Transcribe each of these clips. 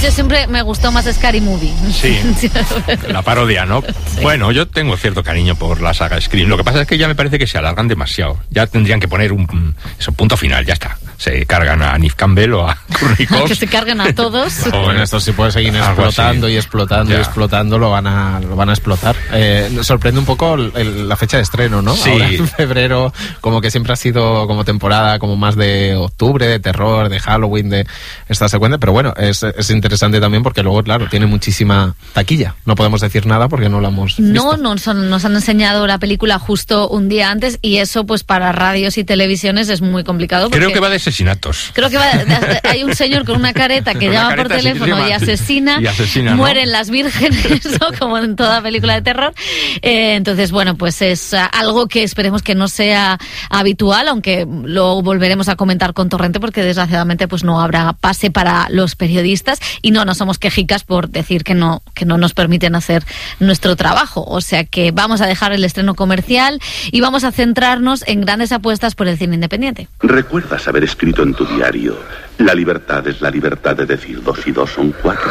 yo siempre me gustó más Scary Movie. Sí, la parodia, ¿no? Sí. Bueno, yo tengo cierto cariño por la saga Scream. Lo que pasa es que ya me parece que se alargan demasiado. Ya tendrían que poner un punto final, ya está. Se cargan a Neve Campbell o a Courtney Cox. Que se carguen a todos. Bueno, esto sí puede seguir explotando y explotando y explotando, lo van a explotar. Sorprende un poco la fecha de estreno, ¿no? Sí. Ahora en febrero, como que siempre ha sido como temporada como más de octubre, de terror, de Halloween, de esta secuencia, pero bueno, es interesante también porque luego, claro, tiene muchísima taquilla. No podemos decir nada porque no la hemos visto. Nos han enseñado la película justo un día antes y eso pues para radios y televisiones es muy complicado. Creo que va de asesinatos. Creo que hay un señor con una careta que llama por teléfono y asesina, mueren las vírgenes, ¿no? Como en toda película de terror. Entonces, bueno, pues es algo que esperemos que no sea habitual, aunque lo volveremos a comentar con Torrente porque desgraciadamente pues no habrá pase para los periodistas y no somos quejicas por decir que no nos permiten hacer nuestro trabajo. O sea que vamos a dejar el estreno comercial y vamos a centrarnos en grandes apuestas por el cine independiente. ¿Recuerdas haber escrito en tu diario: la libertad es la libertad de decir 2 y 2 son 4?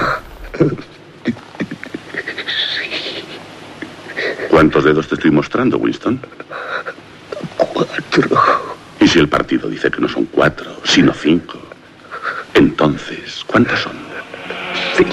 ¿Cuántos dedos te estoy mostrando, Winston? 4. ¿Y si el partido dice que no son 4, sino 5? Entonces, ¿cuántos son? 5.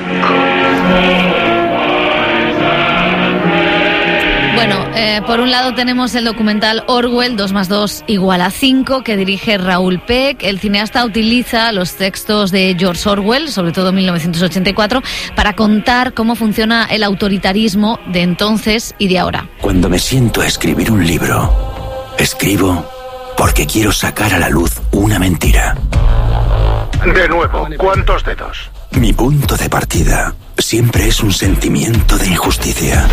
Bueno, por un lado tenemos el documental Orwell, 2 más 2 igual a 5, que dirige Raúl Peck. El cineasta utiliza los textos de George Orwell, sobre todo en 1984, para contar cómo funciona el autoritarismo de entonces y de ahora. Cuando me siento a escribir un libro, escribo porque quiero sacar a la luz una mentira. De nuevo, ¿cuántos dedos? Mi punto de partida siempre es un sentimiento de injusticia.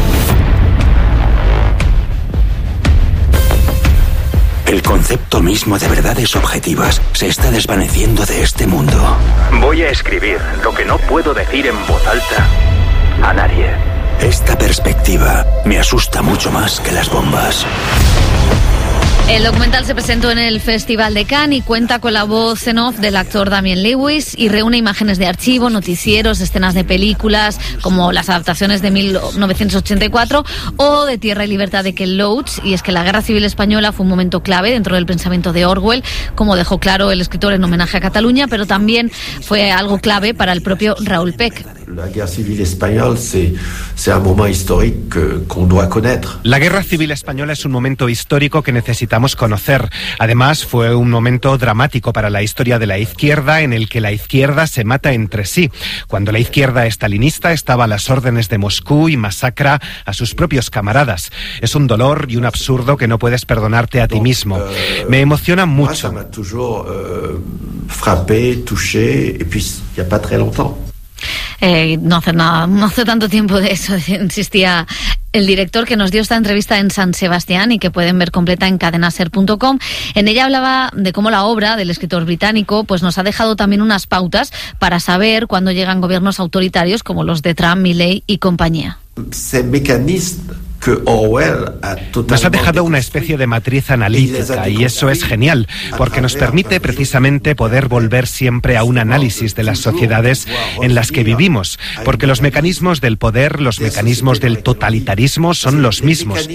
El concepto mismo de verdades objetivas se está desvaneciendo de este mundo. Voy a escribir lo que no puedo decir en voz alta a nadie. Esta perspectiva me asusta mucho más que las bombas. El documental se presentó en el Festival de Cannes y cuenta con la voz en off del actor Damien Lewis y reúne imágenes de archivo, noticieros, escenas de películas como las adaptaciones de 1984 o de Tierra y Libertad de Ken Loach. Y es que la Guerra Civil Española fue un momento clave dentro del pensamiento de Orwell, como dejó claro el escritor en homenaje a Cataluña, pero también fue algo clave para el propio Raúl Peck. La Guerra Civil Española c'est un moment historique qu'on doit connaître. La Guerra Civil Española es un momento histórico que necesitamos conocer. Además, fue un momento dramático para la historia de la izquierda, en el que la izquierda se mata entre sí. Cuando la izquierda estalinista estaba a las órdenes de Moscú y masacra a sus propios camaradas. Es un dolor y un absurdo que no puedes perdonarte a ti mismo. Me emociona mucho. Ça m'a toujours frappé, touché, et puis il y a pas très longtemps. No hace tanto tiempo de eso, insistía el director, que nos dio esta entrevista en San Sebastián y que pueden ver completa en cadenaser.com. En ella hablaba de cómo la obra del escritor británico pues nos ha dejado también unas pautas para saber cuándo llegan gobiernos autoritarios como los de Trump, Milley y compañía. Ces mécanismes que Orwell nos ha dejado una especie de matriz analítica y eso es genial, porque nos permite precisamente poder volver siempre a un análisis de las sociedades en las que vivimos, porque los mecanismos del poder, los mecanismos del totalitarismo son los mismos.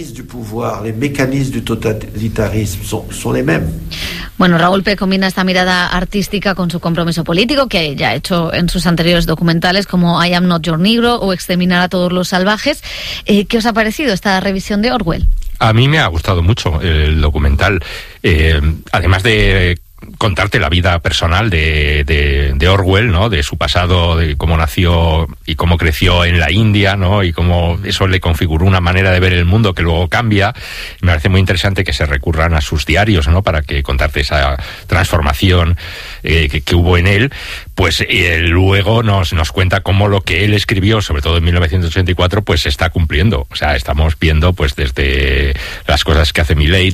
Bueno, Raúl Peck combina esta mirada artística con su compromiso político, que ya ha hecho en sus anteriores documentales como I Am Not Your Negro o Exterminar a todos los salvajes. ¿Qué os ha parecido esta revisión de Orwell? A mí me ha gustado mucho el documental, además de contarte la vida personal de Orwell, ¿no? De su pasado, de cómo nació y cómo creció en la India, ¿no? Y cómo eso le configuró una manera de ver el mundo que luego cambia. Me parece muy interesante que se recurran a sus diarios, ¿no? Para que contarte esa transformación que hubo en él. Pues luego nos cuenta cómo lo que él escribió, sobre todo en 1984, pues se está cumpliendo. O sea, estamos viendo pues desde las cosas que hace Milley, Trump,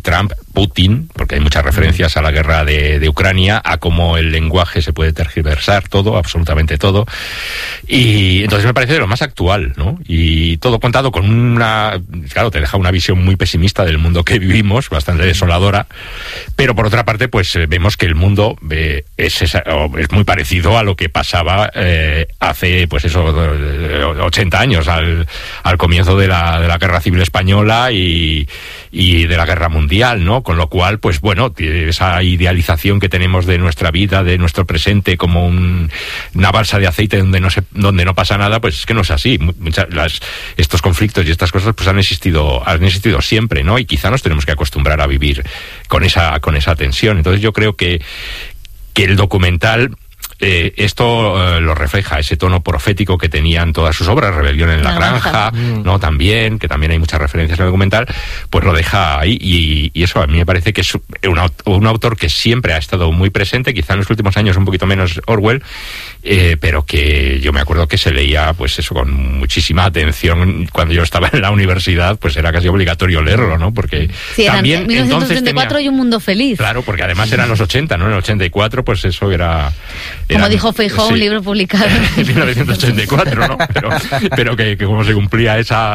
Putin, porque hay muchas referencias a la guerra de Ucrania, a cómo el lenguaje se puede tergiversar todo, absolutamente todo, y entonces me parece de lo más actual, ¿no? Y todo contado con claro, te deja una visión muy pesimista del mundo que vivimos, bastante desoladora, pero por otra parte, pues vemos que el mundo es muy parecido a lo que pasaba hace, pues eso, 80 años, al comienzo de la Guerra Civil Española y de la Guerra Mundial, ¿no? Con lo cual, pues bueno, esa idealización que tenemos de nuestra vida, de nuestro presente, como una balsa de aceite donde no pasa nada, pues es que no es así. Estos conflictos y estas cosas pues han existido siempre, ¿no? Y quizá nos tenemos que acostumbrar a vivir con esa tensión. Entonces yo creo que el documental esto lo refleja, ese tono profético que tenían todas sus obras, Rebelión en la Granja, ¿no? También, que también hay muchas referencias en el documental, pues lo deja ahí, y eso a mí me parece que es un autor que siempre ha estado muy presente, quizá en los últimos años un poquito menos Orwell, pero que yo me acuerdo que se leía, pues eso, con muchísima atención. Cuando yo estaba en la universidad, pues era casi obligatorio leerlo, ¿no? Porque sí, también 1934 y Un mundo feliz. Claro, porque además eran los 80, ¿no? En el 84, pues eso era... Como dijo Feijóo, un libro publicado en 1984, ¿no? Pero que como se cumplía esa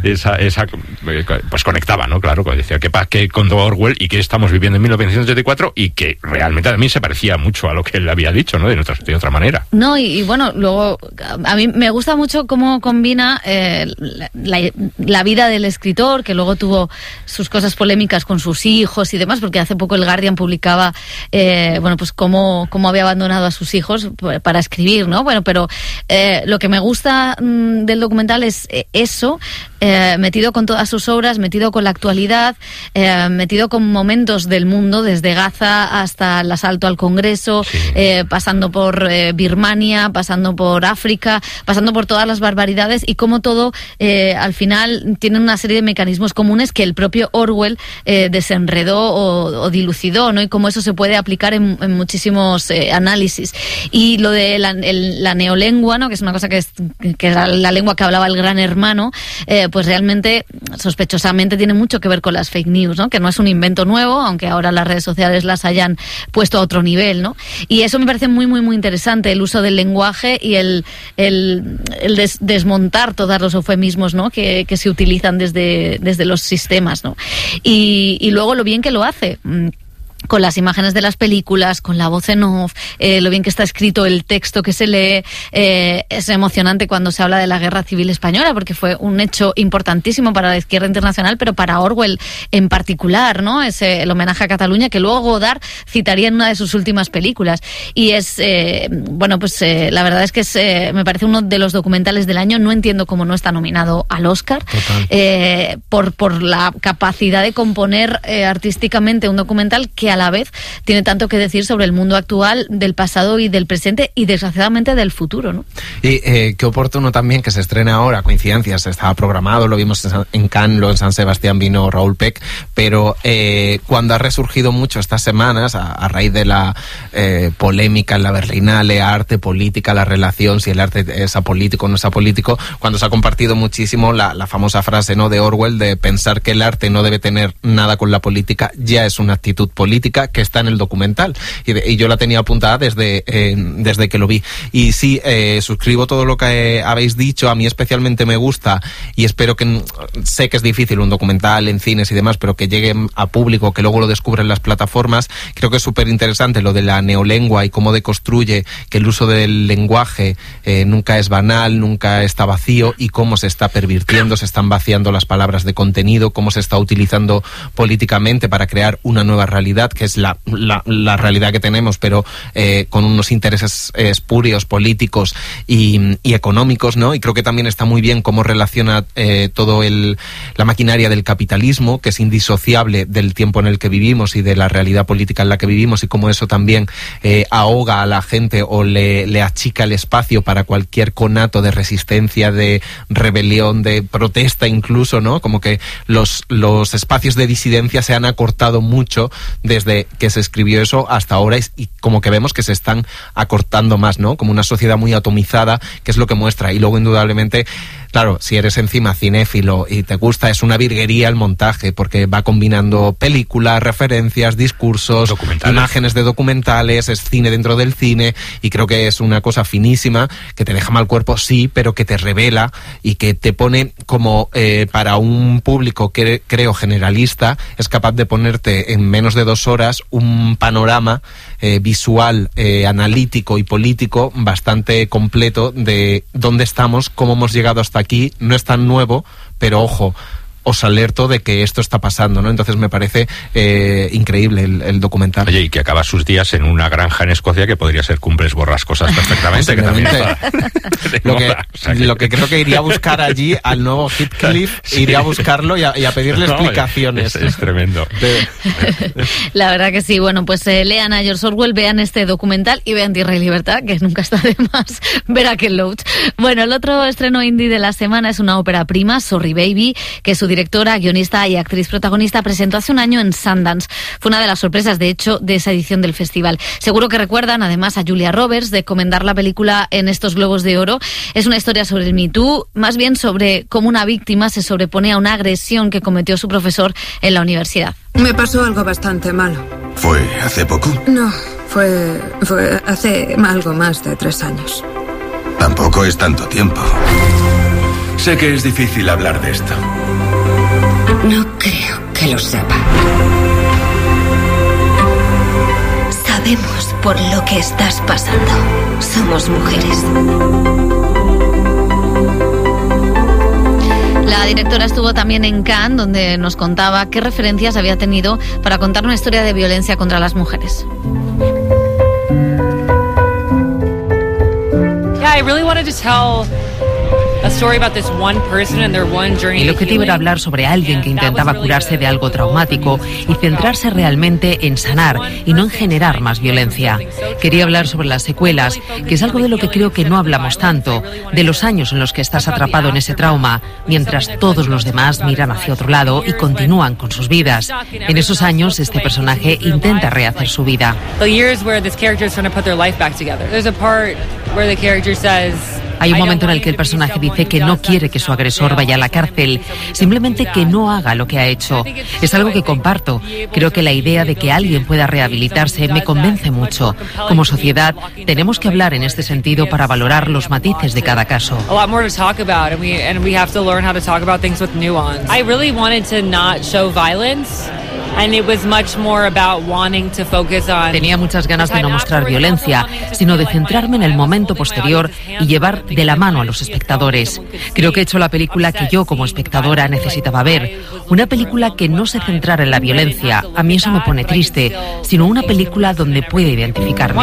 pues conectaba, ¿no? Claro, decía que contó Orwell y que estamos viviendo en 1984 y que realmente a mí se parecía mucho a lo que él había dicho, ¿no? De otra manera. No, y bueno, luego a mí me gusta mucho cómo combina la vida del escritor, que luego tuvo sus cosas polémicas con sus hijos y demás, porque hace poco el Guardian publicaba, bueno, pues cómo había abandonado a sus hijos para escribir, ¿no? Bueno, pero lo que me gusta del documental es eso, metido con todas sus obras, metido con la actualidad, metido con momentos del mundo, desde Gaza hasta el asalto al Congreso, sí. Pasando por Birmania, pasando por África, pasando por todas las barbaridades, y cómo todo al final tiene una serie de mecanismos comunes que el propio Orwell desenredó o dilucidó, ¿no? Y cómo eso se puede aplicar en muchísimos análisis. Y lo de la neolengua, ¿no? Que es una cosa que era la lengua que hablaba el Gran Hermano, pues realmente, sospechosamente, tiene mucho que ver con las fake news, ¿no? Que no es un invento nuevo, aunque ahora las redes sociales las hayan puesto a otro nivel, ¿no? Y eso me parece muy, muy, muy interesante, el uso del lenguaje y el desmontar todos los eufemismos, ¿no? Que se utilizan desde los sistemas, ¿no? Y luego lo bien que lo hace, con las imágenes de las películas, con la voz en off, lo bien que está escrito el texto que se lee. Es emocionante cuando se habla de la Guerra Civil Española, porque fue un hecho importantísimo para la izquierda internacional, pero para Orwell en particular, ¿no? Es el homenaje a Cataluña, que luego Godard citaría en una de sus últimas películas. Y es, bueno, pues la verdad es que me parece uno de los documentales del año. No entiendo cómo no está nominado al Oscar, por la capacidad de componer artísticamente un documental que a la vez tiene tanto que decir sobre el mundo actual, del pasado y del presente, y desgraciadamente del futuro, ¿no? Y qué oportuno también que se estrene ahora, coincidencias, estaba programado, lo vimos en Cannes, luego en San Sebastián vino Raúl Peck, pero cuando ha resurgido mucho estas semanas, a raíz de la polémica en la Berlinale, arte, política, la relación, si el arte es apolítico o no es apolítico, cuando se ha compartido muchísimo la famosa frase, ¿no?, de Orwell, de pensar que el arte no debe tener nada con la política, ya es una actitud política, que está en el documental, y yo la tenía apuntada desde que lo vi. Y sí, suscribo todo lo que habéis dicho. A mí especialmente me gusta, y espero que, sé que es difícil un documental en cines y demás, pero que llegue a público, que luego lo descubren las plataformas. Creo que es súper interesante lo de la neolengua y cómo deconstruye que el uso del lenguaje nunca es banal, nunca está vacío, y cómo se está pervirtiendo, se están vaciando las palabras de contenido, cómo se está utilizando políticamente para crear una nueva realidad, que es la realidad que tenemos, pero con unos intereses espurios, políticos y económicos, ¿no? Y creo que también está muy bien cómo relaciona todo la maquinaria del capitalismo, que es indisociable del tiempo en el que vivimos y de la realidad política en la que vivimos, y cómo eso también ahoga a la gente o le achica el espacio para cualquier conato de resistencia, de rebelión, de protesta incluso, ¿no? Como que los espacios de disidencia se han acortado mucho desde que se escribió eso hasta ahora, y como que vemos que se están acortando más, ¿no? Como una sociedad muy atomizada, que es lo que muestra. Y luego, indudablemente, claro, si eres encima cinéfilo y te gusta, es una virguería el montaje, porque va combinando películas, referencias, discursos, imágenes de documentales, es cine dentro del cine, y creo que es una cosa finísima, que te deja mal cuerpo, sí, pero que te revela y que te pone como para un público que creo generalista, es capaz de ponerte en menos de 2 horas un panorama visual, analítico y político bastante completo de dónde estamos, cómo hemos llegado hasta aquí. No es tan nuevo, pero ojo, os alerto de que esto está pasando, ¿no? Entonces me parece increíble el documental. Oye, y que acaba sus días en una granja en Escocia que podría ser Cumbres Borrascosas perfectamente. Que también lo que creo que iría a buscar allí al nuevo Heathcliff, sí. Iría a buscarlo y a pedirle explicaciones. Es tremendo. La verdad que sí. Bueno, pues lean a George Orwell, vean este documental y vean Tierra y Libertad, que nunca está de más ver a Ken Loach. Bueno, el otro estreno indie de la semana es una ópera prima, Sorry Baby, que su directora, guionista y actriz protagonista presentó hace un año en Sundance. Fue una de las sorpresas, de hecho, de esa edición del festival. Seguro que recuerdan, además, a Julia Roberts de comentar la película en estos Globos de Oro. Es una historia sobre el Me Too, más bien sobre cómo una víctima se sobrepone a una agresión que cometió su profesor en la universidad. Me pasó algo bastante malo. ¿Fue hace poco? No, fue hace algo más de 3 años. Tampoco es tanto tiempo. Sé que es difícil hablar de esto. No creo que lo sepa. Sabemos por lo que estás pasando. Somos mujeres. La directora estuvo también en Cannes, donde nos contaba qué referencias había tenido para contar una historia de violencia contra las mujeres. Yeah, I really wanted to tell el objetivo era hablar sobre alguien que intentaba curarse de algo traumático y centrarse realmente en sanar y no en generar más violencia. Quería hablar sobre las secuelas, que es algo de lo que creo que no hablamos tanto, de los años en los que estás atrapado en ese trauma, mientras todos los demás miran hacia otro lado y continúan con sus vidas. En esos años, este personaje intenta rehacer su vida. Hay un momento en el que el personaje dice que no quiere que su agresor vaya a la cárcel, simplemente que no haga lo que ha hecho. Es algo que comparto. Creo que la idea de que alguien pueda rehabilitarse me convence mucho. Como sociedad, tenemos que hablar en este sentido para valorar los matices de cada caso. Tenía muchas ganas de no mostrar violencia, sino de centrarme en el momento posterior y llevar de la mano a los espectadores. Creo que he hecho la película que yo como espectadora necesitaba ver. Una película que no se centrara en la violencia, a mí eso me pone triste, sino una película donde pueda identificarme.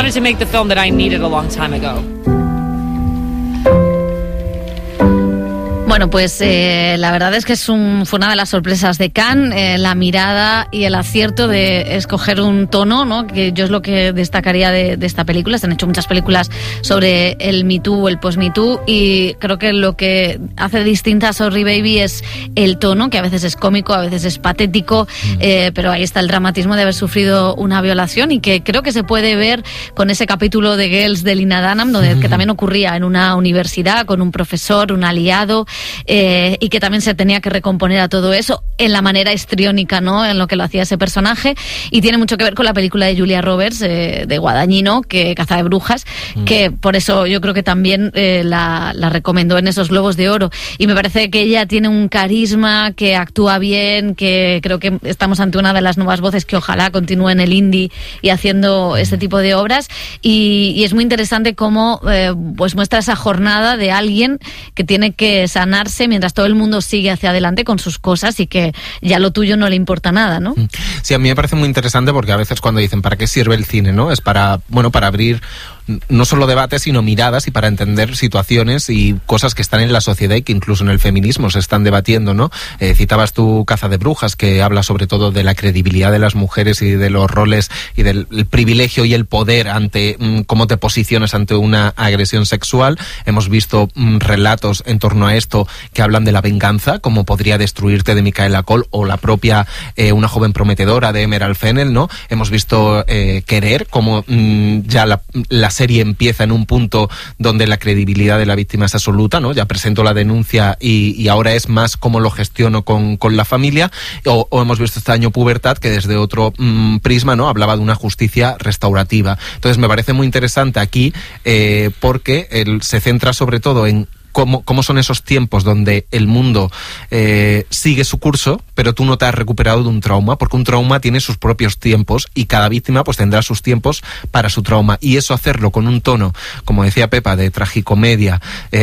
Bueno, pues la verdad es que fue una de las sorpresas de Cannes, la mirada y el acierto de escoger un tono, ¿no? Que yo es lo que destacaría de esta película. Se han hecho muchas películas sobre el Me Too o el post-Me Too y creo que lo que hace distinta a Sorry Baby es el tono, que a veces es cómico, a veces es patético, pero ahí está el dramatismo de haber sufrido una violación y que creo que se puede ver con ese capítulo de Girls de Lena Dunham, que también ocurría en una universidad con un profesor, un aliado, y que también se tenía que recomponer a todo eso en la manera histriónica, ¿no? En lo que lo hacía ese personaje, y tiene mucho que ver con la película de Julia Roberts de Guadagnino, que Caza de Brujas, que por eso yo creo que también la recomendó en esos Globos de Oro, y me parece que ella tiene un carisma, que actúa bien, que creo que estamos ante una de las nuevas voces que ojalá continúe en el indie y haciendo este tipo de obras, y es muy interesante cómo pues muestra esa jornada de alguien que tiene que sanarse mientras todo el mundo sigue hacia adelante con sus cosas y que ya lo tuyo no le importa nada, ¿no? Sí, a mí me parece muy interesante porque a veces cuando dicen ¿para qué sirve el cine?, ¿no? Es para abrir no solo debates, sino miradas y para entender situaciones y cosas que están en la sociedad y que incluso en el feminismo se están debatiendo, ¿no? Citabas tú Caza de Brujas, que habla sobre todo de la credibilidad de las mujeres y de los roles y del privilegio y el poder ante cómo te posicionas ante una agresión sexual. Hemos visto relatos en torno a esto que hablan de la venganza, como podría destruirte, de Micaela Coel, o la propia Una joven prometedora de Emerald Fennell, ¿no? Hemos visto Querer, como ya la serie empieza en un punto donde la credibilidad de la víctima es absoluta, ¿no? Ya presento la denuncia y ahora es más cómo lo gestiono con la familia, o hemos visto este año Pubertad, que desde otro prisma, ¿no? Hablaba de una justicia restaurativa. Entonces me parece muy interesante aquí porque se centra sobre todo en cómo son esos tiempos donde el mundo sigue su curso, pero tú no te has recuperado de un trauma, porque un trauma tiene sus propios tiempos y cada víctima pues tendrá sus tiempos para su trauma. Y eso hacerlo con un tono, como decía Pepa, de tragicomedia,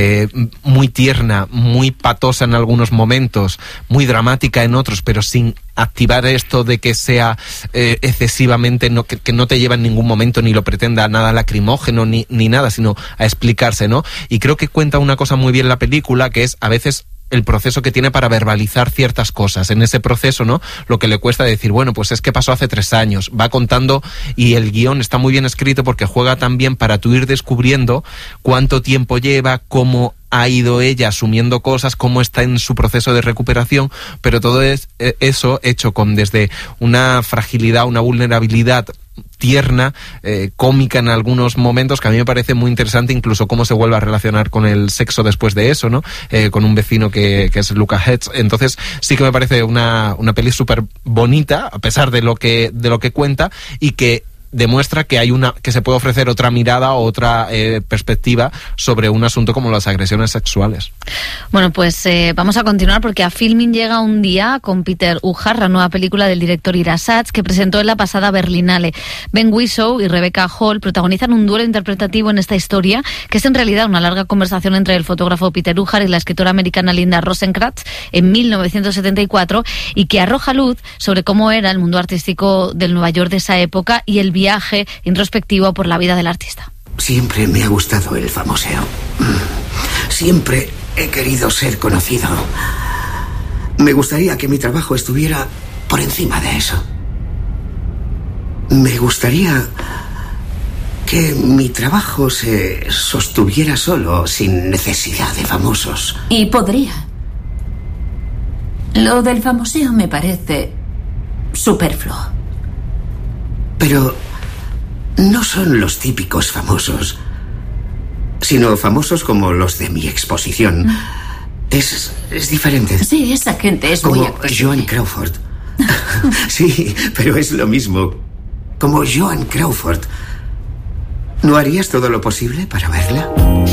muy tierna, muy patosa en algunos momentos, muy dramática en otros, pero sin activar esto de que sea excesivamente, que no te lleva en ningún momento ni lo pretenda nada lacrimógeno ni nada, sino a explicarse, ¿no? Y creo que cuenta una cosa muy bien la película, que es a veces el proceso que tiene para verbalizar ciertas cosas. En ese proceso, ¿no? Lo que le cuesta decir, bueno, pues es que pasó hace 3 años. Va contando y el guión está muy bien escrito porque juega también para tú ir descubriendo cuánto tiempo lleva, cómo ha ido ella asumiendo cosas, cómo está en su proceso de recuperación, pero todo eso hecho con desde una fragilidad, una vulnerabilidad tierna, cómica en algunos momentos, que a mí me parece muy interesante, incluso cómo se vuelve a relacionar con el sexo después de eso, ¿no? Con un vecino que es Luca Hetz. Entonces sí que me parece una peli súper bonita, a pesar de lo que cuenta, y que demuestra que que se puede ofrecer otra mirada o otra perspectiva sobre un asunto como las agresiones sexuales. Bueno, pues vamos a continuar porque a Filmin llega un día con Peter Ujar, la nueva película del director Ira Sachs, que presentó en la pasada Berlinale. Ben Whishaw y Rebecca Hall protagonizan un duelo interpretativo en esta historia, que es en realidad una larga conversación entre el fotógrafo Peter Ujar y la escritora americana Linda Rosenkrantz en 1974, y que arroja luz sobre cómo era el mundo artístico del Nueva York de esa época y el viaje introspectivo por la vida del artista. Siempre me ha gustado el famoseo. Siempre he querido ser conocido. Me gustaría que mi trabajo estuviera por encima de eso. Me gustaría que mi trabajo se sostuviera solo, sin necesidad de famosos. Y podría. Lo del famoseo me parece superfluo. Pero no son los típicos famosos, sino famosos como los de mi exposición. Es diferente. Sí, esa gente es como muy Joan Crawford. Sí, pero es lo mismo. Como Joan Crawford. ¿No harías todo lo posible para verla?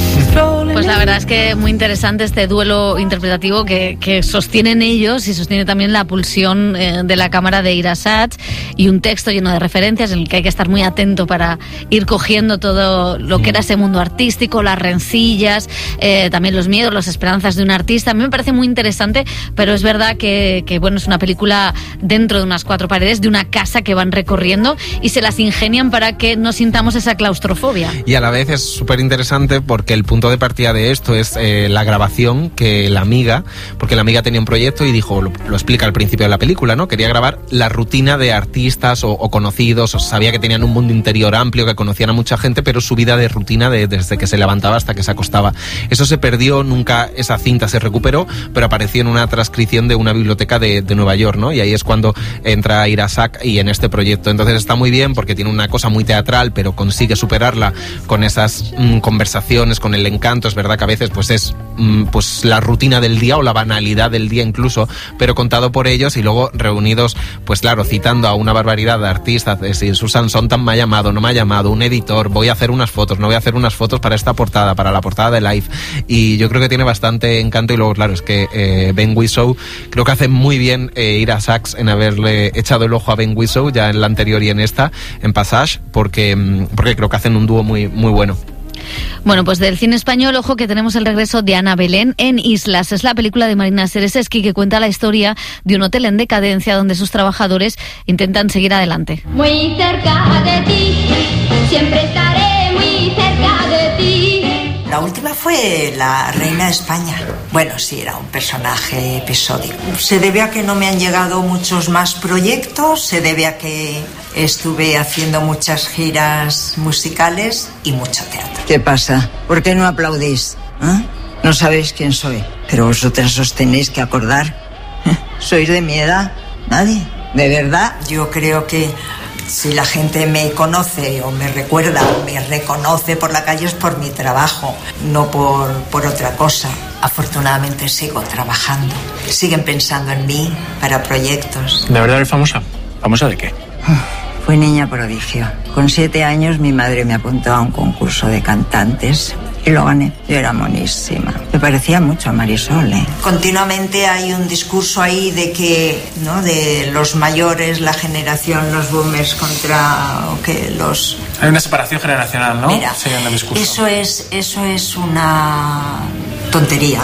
Pues la verdad es que muy interesante este duelo interpretativo que sostienen ellos, y sostiene también la pulsión de la cámara de Ira Sachs, y un texto lleno de referencias en el que hay que estar muy atento para ir cogiendo todo lo que era ese mundo artístico, las rencillas, también los miedos, las esperanzas de un artista. A mí me parece muy interesante, pero es verdad que bueno, es una película dentro de unas 4 paredes, de una casa que van recorriendo, y se las ingenian para que no sintamos esa claustrofobia. Y a la vez es súper interesante porque el punto de partida de esto es la grabación que porque la amiga tenía un proyecto y dijo, lo explica al principio de la película, ¿no? Quería grabar la rutina de artistas o conocidos, o sabía que tenían un mundo interior amplio, que conocían a mucha gente, pero su vida de rutina desde que se levantaba hasta que se acostaba. Eso se perdió, nunca esa cinta se recuperó, pero apareció en una transcripción de una biblioteca de Nueva York, ¿no? Y ahí es cuando entra Ira Sachs y en este proyecto. Entonces está muy bien porque tiene una cosa muy teatral, pero consigue superarla con esas conversaciones, con el encanto. Es verdad que a veces pues es pues la rutina del día o la banalidad del día incluso, pero contado por ellos y luego reunidos, pues claro, citando a una barbaridad de artistas, de si Susan Sontag me ha llamado, no me ha llamado, un editor, voy a hacer unas fotos, no voy a hacer unas fotos para esta portada, para la portada de Life, y yo creo que tiene bastante encanto. Y luego claro, es que Ben Whishaw, creo que hace muy bien Ira Sachs en haberle echado el ojo a Ben Whishaw ya en la anterior y en esta, en Passage, porque creo que hacen un dúo muy, muy bueno. Bueno, pues del cine español, ojo que tenemos el regreso de Ana Belén en Islas. Es la película de Marina Sereseski que cuenta la historia de un hotel en decadencia donde sus trabajadores intentan seguir adelante. Muy cerca de ti, siempre estaré muy cerca de ti. La última fue la reina de España. Bueno, sí, era un personaje episódico. Se debe a que no me han llegado muchos más proyectos, se debe a que estuve haciendo muchas giras musicales y mucho teatro. ¿Qué pasa? ¿Por qué no aplaudís? ¿Eh? No sabéis quién soy, pero vosotras os tenéis que acordar. ¿Sois de mi edad? Nadie. ¿De verdad? Yo creo que Si la gente me conoce o me recuerda o me reconoce por la calle es por mi trabajo, no por otra cosa. Afortunadamente sigo trabajando. Siguen pensando en mí para proyectos. ¿De verdad eres famosa? ¿Famosa de qué? Fui niña prodigio. Con 7 años mi madre me apuntó a un concurso de cantantes y lo gané. Yo era monísima. Me parecía mucho a Marisol, ¿eh? Continuamente hay un discurso ahí de que, ¿no?, de los mayores, la generación, los boomers contra los... Hay una separación generacional, ¿no? Mira, sí, en el discurso. Eso es una tontería.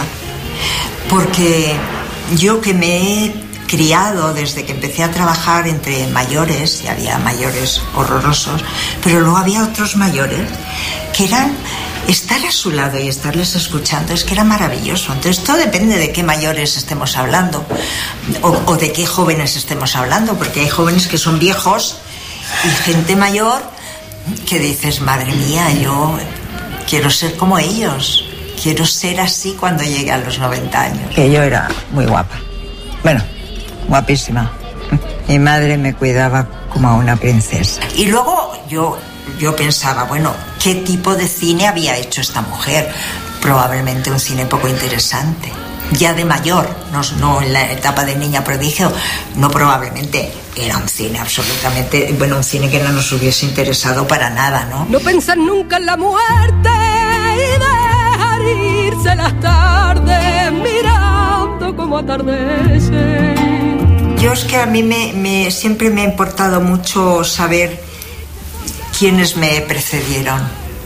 Porque yo que me he criado desde que empecé a trabajar entre mayores, y había mayores horrorosos, pero luego había otros mayores que eran... Estar a su lado y estarles escuchando es que era maravilloso. Entonces todo depende de qué mayores estemos hablando o de qué jóvenes estemos hablando, porque hay jóvenes que son viejos y gente mayor que dices, madre mía, yo quiero ser como ellos, quiero ser así cuando llegue a los 90 años. Que yo era muy guapa. Bueno, guapísima. Mi madre me cuidaba como a una princesa. Y luego yo pensaba, bueno, ¿qué tipo de cine había hecho esta mujer? Probablemente un cine poco interesante. Ya de mayor, no en la etapa de niña prodigio, no probablemente. Era un cine absolutamente, bueno, un cine que no nos hubiese interesado para nada, ¿no? No pensar nunca en la muerte y dejar irse las tardes mirando como atardece. Yo es que a mí siempre me ha importado mucho saber quienes me precedieron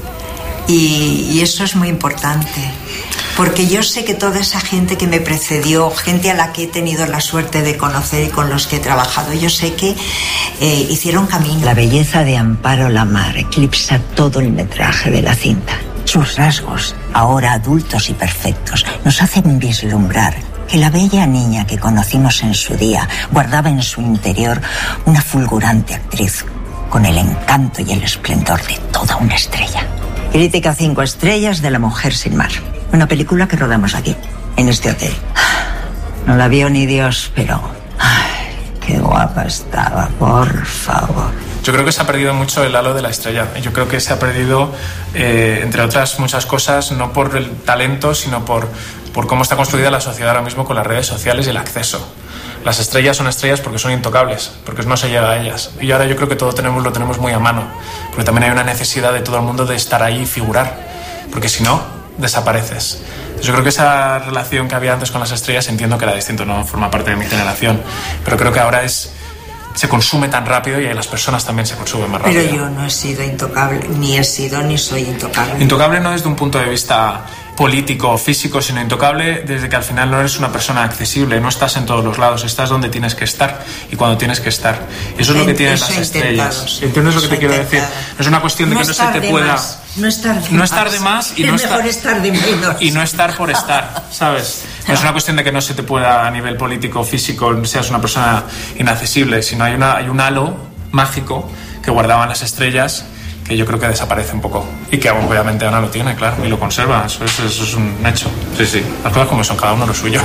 y eso es muy importante porque yo sé que toda esa gente que me precedió, gente a la que he tenido la suerte de conocer y con los que he trabajado, yo sé que hicieron camino. La belleza de Amparo Lamar eclipsa todo el metraje de la cinta. Sus rasgos, ahora adultos y perfectos, nos hacen vislumbrar que la bella niña que conocimos en su día guardaba en su interior una fulgurante actriz con el encanto y el esplendor de toda una estrella. Crítica 5 estrellas de La mujer sin mar. Una película que rodamos aquí, en este hotel. No la vio ni Dios, pero... ¡ay, qué guapa estaba, por favor! Yo creo que se ha perdido mucho el halo de la estrella. Yo creo que se ha perdido, entre otras muchas cosas, no por el talento, sino por cómo está construida la sociedad ahora mismo con las redes sociales y el acceso. Las estrellas son estrellas porque son intocables, porque no se llega a ellas. Y ahora yo creo que todo lo tenemos muy a mano, porque también hay una necesidad de todo el mundo de estar ahí y figurar, porque si no, desapareces. Yo creo que esa relación que había antes con las estrellas, entiendo que era distinto, no forma parte de mi generación, pero creo que ahora se consume tan rápido y las personas también se consumen más rápido. Pero yo no he sido intocable, ni he sido ni soy intocable. Intocable no desde un punto de vista político o físico, sino intocable desde que al final no eres una persona accesible, no estás en todos los lados, estás donde tienes que estar y cuando tienes que estar. Eso es lo que tienen las estrellas. ¿Entiendes lo que te quiero decir? No es una cuestión de que no se te pueda... No estar de más y no estar... mejor estar de menos. Y no estar por estar, ¿sabes? No es una cuestión de que no se te pueda a nivel político o físico, seas una persona inaccesible, sino hay un halo mágico que guardaban las estrellas que yo creo que desaparece un poco y que obviamente Ana lo tiene, claro, y lo conserva, eso es un hecho. Sí, las cosas como son, cada uno lo suyo.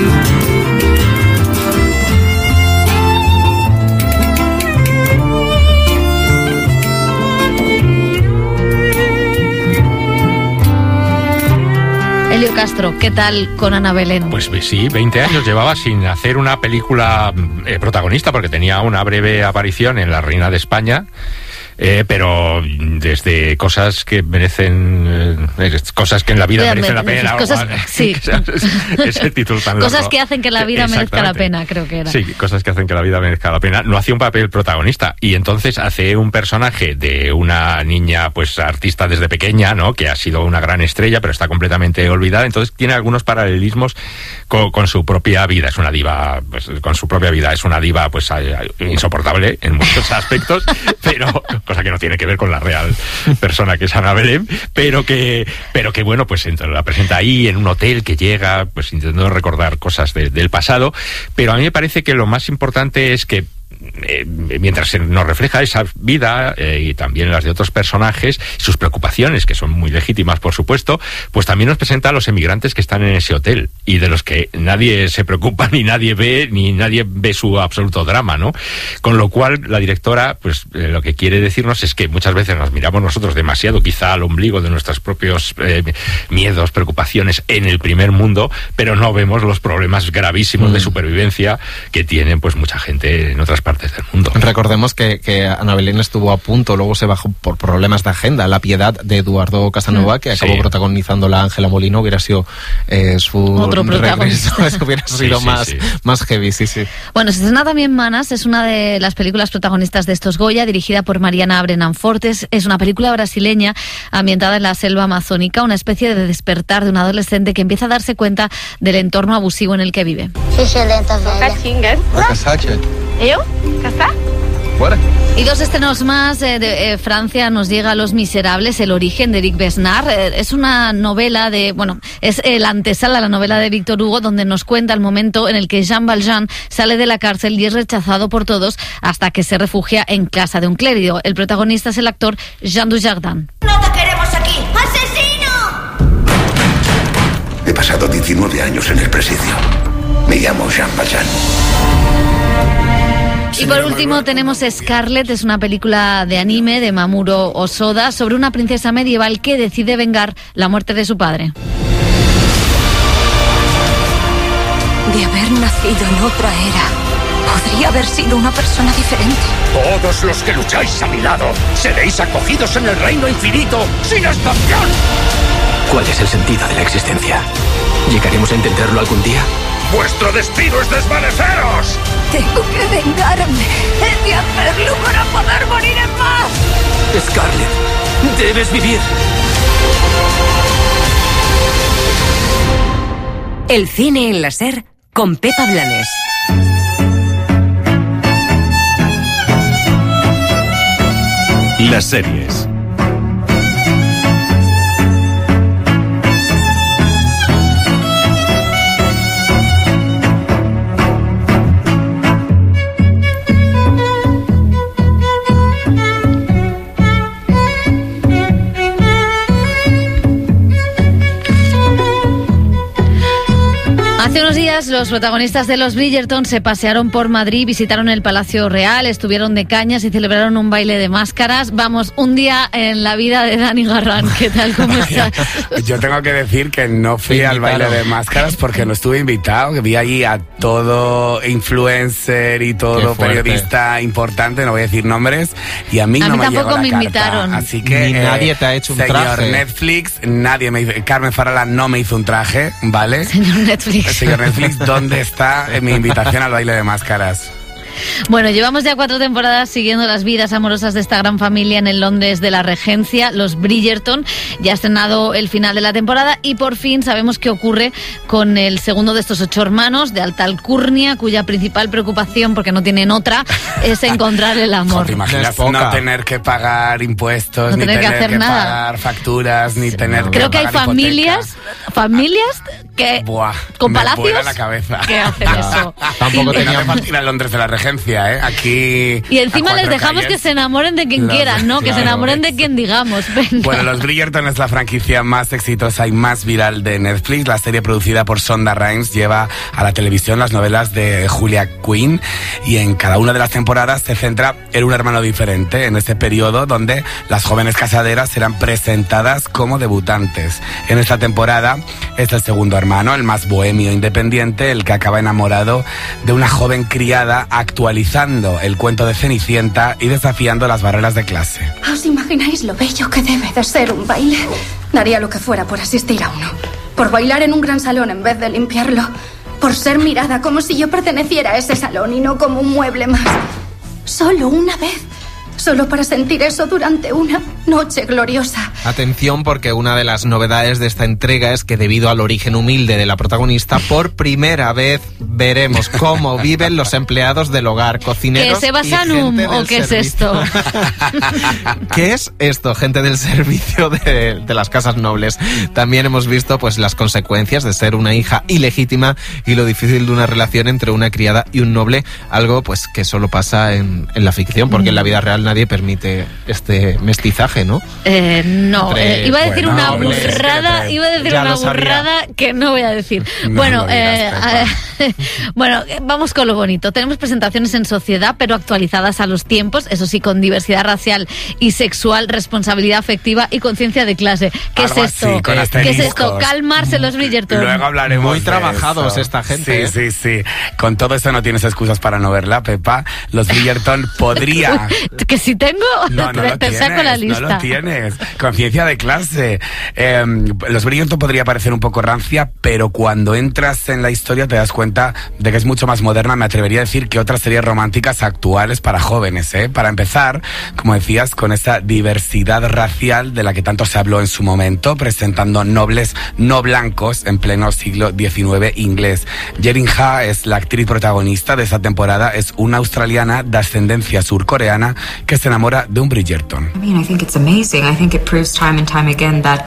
Elio Castro, ¿qué tal con Ana Belén? Pues sí, 20 años llevaba sin hacer una película protagonista, porque tenía una breve aparición en La Reina de España, pero desde cosas que merecen, cosas que en la vida merecen la pena. Cosas, sí. Ese título tan cosas largo. Que hacen que la vida merezca la pena, creo que era. Sí, cosas que hacen que la vida merezca la pena. No hacía un papel protagonista y entonces hace un personaje de una niña, pues artista desde pequeña, ¿no? Que ha sido una gran estrella, pero está completamente olvidada. Entonces tiene algunos paralelismos con su propia vida. Es una diva, pues con su propia vida. Es una diva, pues insoportable en muchos aspectos, pero cosa que no tiene que ver con la real persona que es Ana Belén, pero que bueno, pues la presenta ahí en un hotel que llega, pues intentando recordar cosas del pasado. Pero a mí me parece que lo más importante es que mientras nos refleja esa vida y también las de otros personajes, sus preocupaciones, que son muy legítimas, por supuesto, pues también nos presenta a los emigrantes que están en ese hotel y de los que nadie se preocupa, ni nadie ve su absoluto drama, ¿no? Con lo cual, la directora, pues lo que quiere decirnos es que muchas veces nos miramos nosotros demasiado, quizá al ombligo de nuestros propios miedos, preocupaciones en el primer mundo, pero no vemos los problemas gravísimos de supervivencia que tienen pues mucha gente en otras partes del mundo. Recordemos que Ana Belén estuvo a punto, luego se bajó por problemas de agenda. La Piedad de Eduardo Casanova, que acabó protagonizando la Ángela Molino, hubiera sido su regreso, hubiera sido más heavy, sí. Bueno, se estrena también Manas, es una de las películas protagonistas de estos Goya, dirigida por Mariana Brennan Fortes. Es una película brasileña ambientada en la selva amazónica, una especie de despertar de un adolescente que empieza a darse cuenta del entorno abusivo en el que vive. Y dos estrenos más de Francia. Nos llega Los Miserables, el origen de Eric Besnard. Es una novela es la antesala a la novela de Víctor Hugo, donde nos cuenta el momento en el que Jean Valjean sale de la cárcel y es rechazado por todos hasta que se refugia en casa de un clérigo. El protagonista es el actor Jean Dujardin. ¡No te queremos aquí! ¡Asesino! He pasado 19 años en el presidio. Me llamo Jean Valjean. Y por último tenemos Scarlett, es una película de anime de Mamoru Hosoda sobre una princesa medieval que decide vengar la muerte de su padre. De haber nacido en otra era, podría haber sido una persona diferente. Todos los que lucháis a mi lado seréis acogidos en el reino infinito sin excepción. ¿Cuál es el sentido de la existencia? ¿Llegaremos a entenderlo algún día? ¡Vuestro destino es desvaneceros! Tengo que vengarme. He de hacerlo para poder morir en paz. Scarlett, debes vivir. El cine en la SER con Pepa Blanes. Las series. Hace unos días los protagonistas de Los Bridgerton se pasearon por Madrid, visitaron el Palacio Real, estuvieron de cañas y celebraron un baile de máscaras. Vamos, un día en la vida de Dani Garrán. ¿Qué tal? ¿Cómo estás? Yo tengo que decir que no fui al baile de máscaras porque no estuve invitado, que vi allí a todo influencer y todo periodista importante, no voy a decir nombres, y a mí no me llegó la carta. A mí tampoco me invitaron. Así que nadie te ha hecho un traje. Señor Netflix, nadie me hizo, Carmen Farala no me hizo un traje, ¿vale? Señor Netflix. Señor Netflix, ¿dónde está mi invitación al baile de máscaras? Bueno, llevamos ya 4 temporadas siguiendo las vidas amorosas de esta gran familia en el Londres de la Regencia, los Bridgerton. Ya ha estrenado el final de la temporada y por fin sabemos qué ocurre con el segundo de estos 8 hermanos de alta alcurnia, cuya principal preocupación, porque no tienen otra, es encontrar el amor. ¿Te imaginas no tener que pagar impuestos, no ni tener que pagar facturas, ni tener que Creo que hay familias que con palacios me vuela la cabeza. que hacen eso. Tampoco teníamos que ir a Londres de la Regencia, ¿eh? Aquí. Y encima les dejamos calles, que se enamoren de quien quieran, ¿no? Que se enamoren de quien digamos. Venga. Bueno, Los Bridgerton es la franquicia más exitosa y más viral de Netflix. La serie producida por Shonda Rhimes lleva a la televisión las novelas de Julia Quinn y en cada una de las temporadas se centra en un hermano diferente, en ese periodo donde las jóvenes casaderas serán presentadas como debutantes. En esta temporada es el segundo hermano, el más bohemio e independiente, el que acaba enamorado de una joven criada, actualizando el cuento de Cenicienta y desafiando las barreras de clase. ¿Os imagináis lo bello que debe de ser un baile? Daría lo que fuera por asistir a uno. Por bailar en un gran salón en vez de limpiarlo. Por ser mirada como si yo perteneciera a ese salón y no como un mueble más. Solo una vez. Solo para sentir eso durante una noche gloriosa. Atención, porque una de las novedades de esta entrega es que debido al origen humilde de la protagonista, por primera vez veremos cómo viven los empleados del hogar, cocineros. ¿Qué se basa en o qué es esto? ¿Qué es esto? Gente del servicio de las casas nobles. También hemos visto pues las consecuencias de ser una hija ilegítima y lo difícil de una relación entre una criada y un noble, algo pues que solo pasa en la ficción, porque en la vida real nadie permite este mestizaje, ¿no? No, iba a decir una burrada, que no voy a decir. Bueno, vamos con lo bonito. Tenemos presentaciones en sociedad, pero actualizadas a los tiempos, eso sí, con diversidad racial y sexual, responsabilidad afectiva y conciencia de clase. ¿Qué es esto? ¿Qué es esto? Calmarse los Bridgerton. Luego hablaremos. Muy trabajados eso. Esta gente. Sí. Con todo eso no tienes excusas para no verla, Pepa. Los Bridgerton podría... ¿Que si tengo? No te saco la lista. No lo tienes. Conciencia de clase. Los Bridgerton podría parecer un poco rancia, pero cuando entras en la historia te das cuenta de que es mucho más moderna, me atrevería a decir, que otras series románticas actuales para jóvenes, ¿eh? Para empezar, como decías, con esa diversidad racial de la que tanto se habló en su momento, presentando nobles no blancos en pleno siglo XIX inglés. Jerin Ha es la actriz protagonista de esa temporada, es una australiana de ascendencia surcoreana que se enamora de un Bridgerton. I think it's amazing. I think it proves time and time again that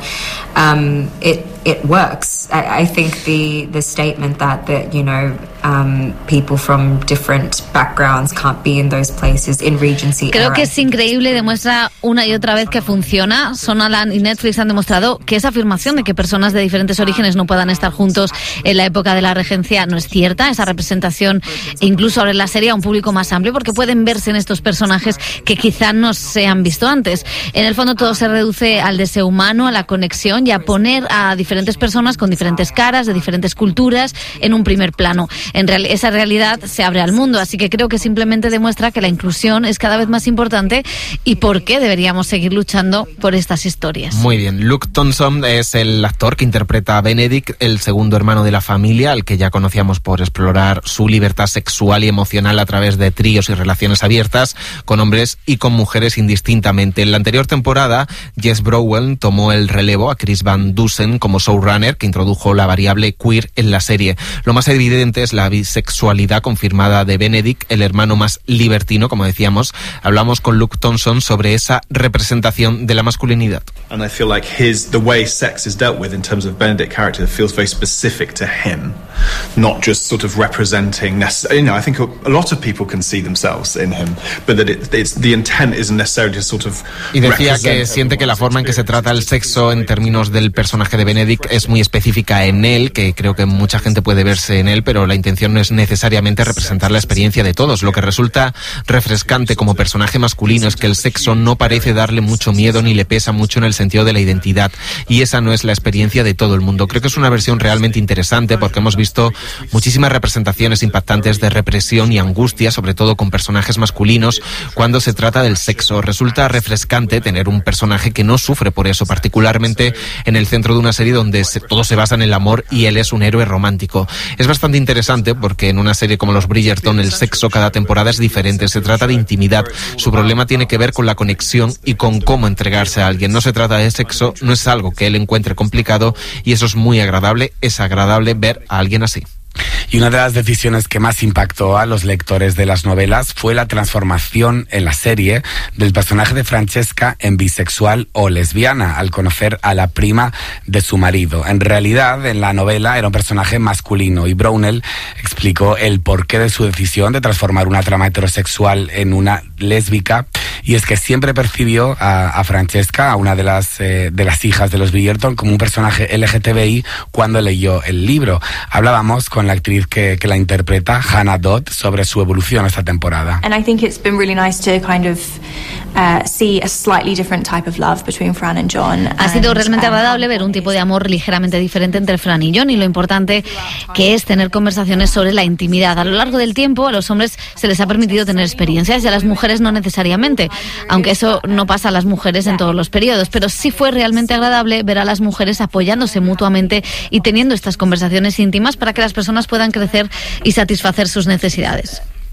it works. I think the statement that you know people from different backgrounds can't be in those places in Regency. Creo que es increíble y demuestra una y otra vez que funciona. Sonarland y Netflix han demostrado que esa afirmación de que personas de diferentes orígenes no puedan estar juntos en la época de la regencia no es cierta. Esa representación incluso abre la serie a un público más amplio porque pueden verse en estos personajes que quizá no se han visto antes. En el fondo todo se reduce al deseo humano, a la conexión y a poner a diferentes personas con diferentes caras, de diferentes culturas, en un primer plano. Esa realidad se abre al mundo, así que creo que simplemente demuestra que la inclusión es cada vez más importante y por qué deberíamos seguir luchando por estas historias. Muy bien. Luke Thompson es el actor que interpreta a Benedict, el segundo hermano de la familia, al que ya conocíamos por explorar su libertad sexual y emocional a través de tríos y relaciones abiertas con hombres y con mujeres indistintamente. En la anterior temporada, Jess Browell tomó el relevo a Chris Van Dusen como showrunner, que introdujo la variable queer en la serie. Lo más evidente es la bisexualidad confirmada de Benedict, el hermano más libertino, como decíamos. Hablamos con Luke Thompson sobre esa representación de la masculinidad. And I feel like the way sex is dealt with in terms of Benedict character feels very specific to him, not just sort of representing. You know, I think a lot of people can see themselves in him, but that the intent isn't necessarily to sort of. Y decía que siente que la forma en que se trata el sexo en términos del personaje de Benedict es muy específica en él, que creo que mucha gente puede verse en él, pero la intención no es necesariamente representar la experiencia de todos. Lo que resulta refrescante como personaje masculino es que el sexo no parece darle mucho miedo ni le pesa mucho en el sentido de la identidad, y esa no es la experiencia de todo el mundo. Creo que es una versión realmente interesante porque hemos visto muchísimas representaciones impactantes de represión y angustia, sobre todo con personajes masculinos, cuando se trata del sexo. Resulta refrescante tener un personaje que no sufre por eso, particularmente en el centro de una serie donde todo se basa en el amor y él es un héroe romántico. Es bastante interesante porque en una serie como Los Bridgerton el sexo cada temporada es diferente, se trata de intimidad. Su problema tiene que ver con la conexión y con cómo entregarse a alguien. No se trata de sexo, no es algo que él encuentre complicado y eso es muy agradable, es agradable ver a alguien así. Y una de las decisiones que más impactó a los lectores de las novelas fue la transformación en la serie del personaje de Francesca en bisexual o lesbiana al conocer a la prima de su marido. En realidad, en la novela era un personaje masculino y Brownell explicó el porqué de su decisión de transformar una trama heterosexual en una lésbica, y es que siempre percibió a Francesca, a una de las hijas de los Bridgerton, como un personaje LGTBI cuando leyó el libro. Hablábamos con la actriz que la interpreta, Hannah Dodd, sobre su evolución esta temporada. And I think it's been really nice to kind of see a slightly different type of love between Fran and John. Ha sido realmente agradable ver un tipo de amor ligeramente diferente entre Fran y John, y lo importante que es tener conversaciones sobre la intimidad. A lo largo del tiempo a los hombres se les ha permitido tener experiencias y a las mujeres no necesariamente, aunque eso no pasa a las mujeres en todos los periodos, pero sí fue realmente agradable ver a las mujeres apoyándose mutuamente y teniendo estas conversaciones íntimas para que las personas puedan crecer y satisfacer sus necesidades.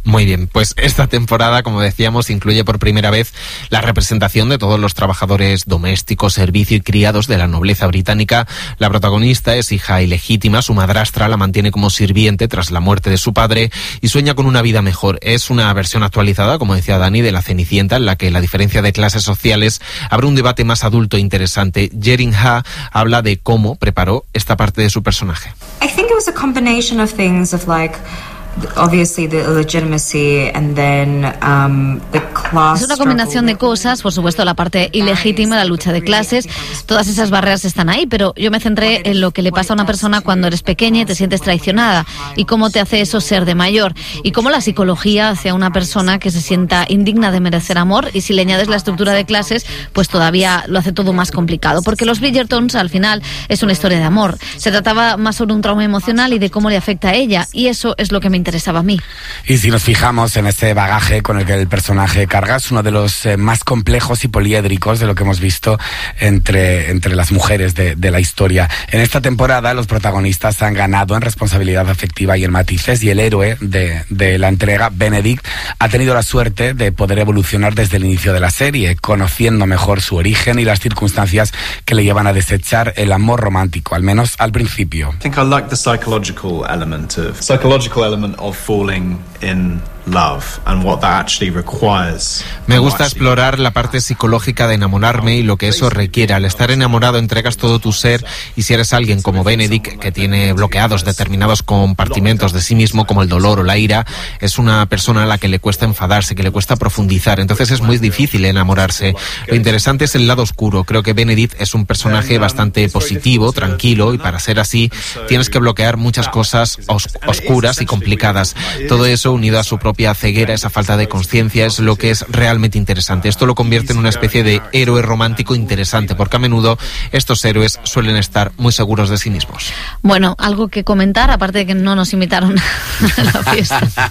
Muy bien, pues esta temporada, como decíamos, incluye por primera vez la representación de todos los trabajadores domésticos, servicio y criados de la nobleza británica. La protagonista es hija ilegítima, su madrastra la mantiene como sirviente tras la muerte de su padre y sueña con una vida mejor. Es una versión actualizada, como decía Dani, de La Cenicienta, en la que la diferencia de clases sociales abre un debate más adulto e interesante. Jerin Ha habla de cómo preparó esta parte de su personaje. I think it was a combination of things of like obviously the illegitimacy and then the class. Es una combinación de cosas, por supuesto la parte ilegítima, la lucha de clases, todas esas barreras están ahí, pero yo me centré en lo que le pasa a una persona cuando eres pequeña y te sientes traicionada y cómo te hace eso ser de mayor y cómo la psicología hace a una persona que se sienta indigna de merecer amor, y si le añades la estructura de clases pues todavía lo hace todo más complicado, porque Los Bridgertons al final es una historia de amor, se trataba más sobre un trauma emocional y de cómo le afecta a ella, y eso es lo que me interesaba a mí. Y si nos fijamos en ese bagaje con el que el personaje carga, es uno de los más complejos y poliédricos de lo que hemos visto entre las mujeres de la historia. En esta temporada los protagonistas han ganado en responsabilidad afectiva y en matices, y el héroe de la entrega, Benedict, ha tenido la suerte de poder evolucionar desde el inicio de la serie, conociendo mejor su origen y las circunstancias que le llevan a desechar el amor romántico, al menos al principio. I think I like the psychological element of falling in love and what that actually requires. Me gusta explorar la parte psicológica de enamorarme y lo que eso requiere. Al estar enamorado entregas todo tu ser, y si eres alguien como Benedict, que tiene bloqueados determinados compartimentos de sí mismo como el dolor o la ira, es una persona a la que le cuesta enfadarse, que le cuesta profundizar, entonces es muy difícil enamorarse. Lo interesante es el lado oscuro. Creo que Benedict es un personaje bastante positivo, tranquilo, y para ser así tienes que bloquear muchas cosas oscuras y complicadas. Todo eso unido a su propia ceguera, esa falta de conciencia, es lo que es realmente interesante. Esto lo convierte en una especie de héroe romántico interesante, porque a menudo estos héroes suelen estar muy seguros de sí mismos. Bueno, algo que comentar, aparte de que no nos invitaron a la fiesta.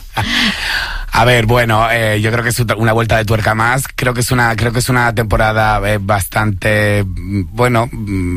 A ver, bueno, yo creo que es una vuelta de tuerca más. Creo que es una temporada bastante, bueno.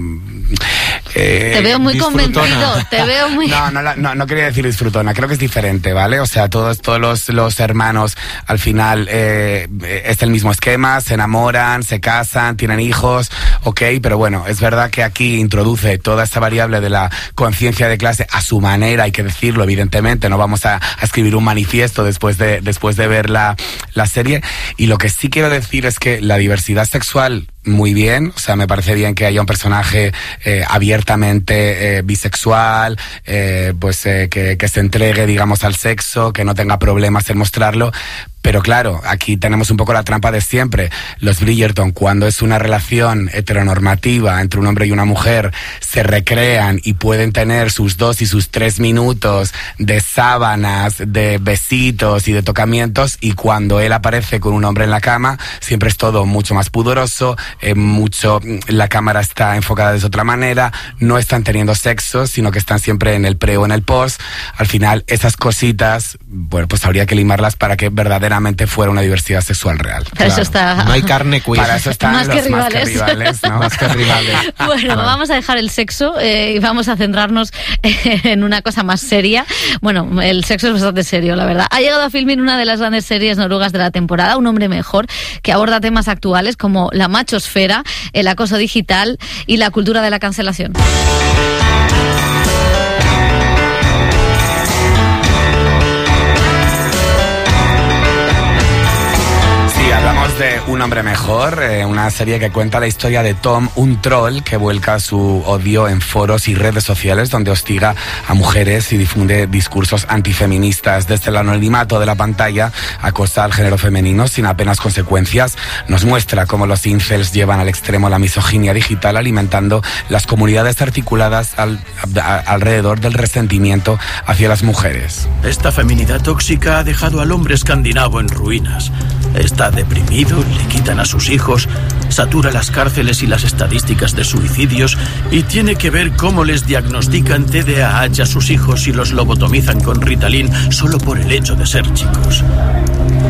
Te veo muy convencido. Te veo muy. No quería decir disfrutona. Creo que es diferente, ¿vale? O sea, todos los hermanos al final es el mismo esquema, se enamoran, se casan, tienen hijos, ok, pero bueno, es verdad que aquí introduce toda esta variable de la conciencia de clase a su manera, hay que decirlo, evidentemente. No vamos a escribir un manifiesto después de ver la serie, y lo que sí quiero decir es que la diversidad sexual, muy bien, o sea, me parece bien que haya un personaje abiertamente bisexual, que se entregue, digamos, al sexo, que no tenga problemas en mostrarlo. Pero claro, aquí tenemos un poco la trampa de siempre. Los Bridgerton, cuando es una relación heteronormativa entre un hombre y una mujer, se recrean y pueden tener sus 2 y sus 3 minutos de sábanas, de besitos y de tocamientos, y cuando él aparece con un hombre en la cama, siempre es todo mucho más pudoroso, la cámara está enfocada de otra manera, no están teniendo sexo, sino que están siempre en el pre o en el post. Al final, esas cositas, bueno, pues habría que limarlas para que verdaderamente fuera una diversidad sexual real. Para eso está. No hay carne queer. Para eso están más que rivales, ¿no? Más que rivales. Bueno, vamos a dejar el sexo y vamos a centrarnos en una cosa más seria. Bueno, el sexo es bastante serio, la verdad. Ha llegado a Filmin una de las grandes series noruegas de la temporada, Un hombre mejor, que aborda temas actuales como la machosfera, el acoso digital y la cultura de la cancelación. Hablamos de Un hombre mejor, una serie que cuenta la historia de Tom, un troll que vuelca su odio en foros y redes sociales donde hostiga a mujeres y difunde discursos antifeministas. Desde el anonimato de la pantalla acosa al género femenino sin apenas consecuencias. Nos muestra cómo los incels llevan al extremo la misoginia digital, alimentando las comunidades articuladas alrededor del resentimiento hacia las mujeres. Esta feminidad tóxica ha dejado al hombre escandinavo en ruinas. Está deprimido, le quitan a sus hijos, satura las cárceles y las estadísticas de suicidios, y tiene que ver cómo les diagnostican TDAH a sus hijos y los lobotomizan con Ritalin solo por el hecho de ser chicos.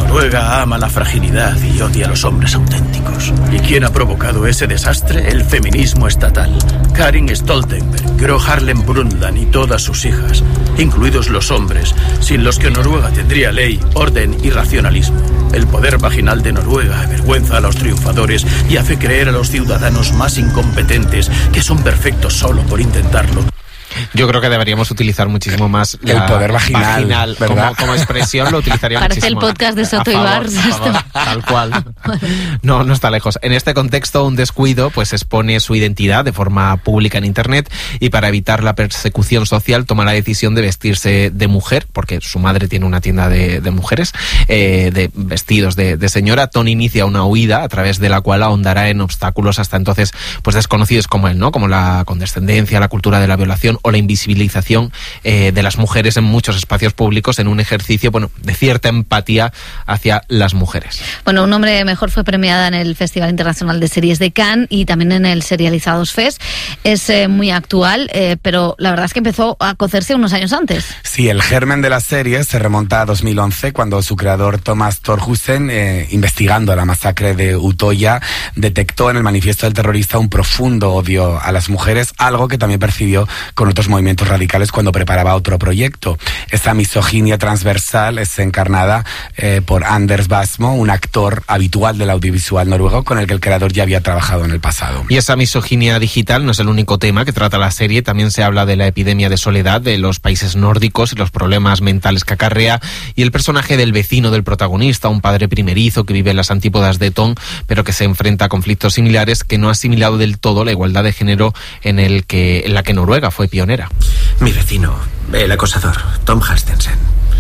Noruega ama la fragilidad y odia a los hombres auténticos. ¿Y quién ha provocado ese desastre? El feminismo estatal. Karin Stoltenberg, Gro Harlem Brundtland y todas sus hijas, incluidos los hombres, sin los que Noruega tendría ley, orden y racionalismo. El poder vaginal de Noruega avergüenza a los triunfadores y hace creer a los ciudadanos más incompetentes que son perfectos solo por intentarlo. Yo creo que deberíamos utilizar muchísimo más el poder vaginal como expresión, lo utilizaríamos Parece muchísimo. El podcast de Soto y Bars. Tal cual. No está lejos. En este contexto, un descuido pues expone su identidad de forma pública en Internet y para evitar la persecución social toma la decisión de vestirse de mujer, porque su madre tiene una tienda de mujeres, de vestidos de señora. Tony inicia una huida a través de la cual ahondará en obstáculos hasta entonces pues desconocidos como él, ¿no? Como la condescendencia, la cultura de la violación o la invisibilización de las mujeres en muchos espacios públicos en un ejercicio, bueno, de cierta empatía hacia las mujeres. Bueno, Un hombre mejor fue premiada en el Festival Internacional de Series de Cannes y también en el Serializados Fest. Es muy actual, pero la verdad es que empezó a cocerse unos años antes. Sí, el germen de la serie se remonta a 2011, cuando su creador Thomas Thorhusen, investigando la masacre de Utoya, detectó en el manifiesto del terrorista un profundo odio a las mujeres, algo que también percibió con otros movimientos radicales cuando preparaba otro proyecto. Esta misoginia transversal es encarnada por Anders Basmo, un actor habitual del audiovisual noruego con el que el creador ya había trabajado en el pasado. Y esa misoginia digital no es el único tema que trata la serie, también se habla de la epidemia de soledad de los países nórdicos y los problemas mentales que acarrea, y el personaje del vecino del protagonista, un padre primerizo que vive en las antípodas de Tom, pero que se enfrenta a conflictos similares, que no ha asimilado del todo la igualdad de género en la que Noruega fue pionera. Mi vecino, el acosador, Tom Halstensen,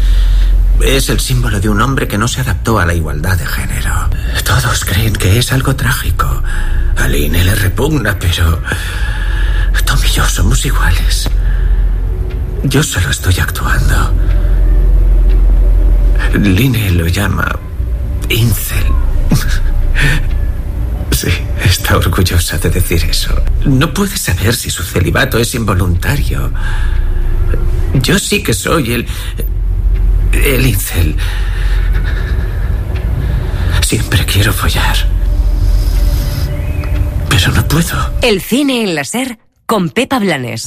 es el símbolo de un hombre que no se adaptó a la igualdad de género. Todos creen que es algo trágico. A Line le repugna, pero Tom y yo somos iguales. Yo solo estoy actuando. Line lo llama incel. Sí, está orgullosa de decir eso. No puede saber si su celibato es involuntario. Yo sí que soy el incel. Siempre quiero follar, pero no puedo. El cine en la SER con Pepa Blanes.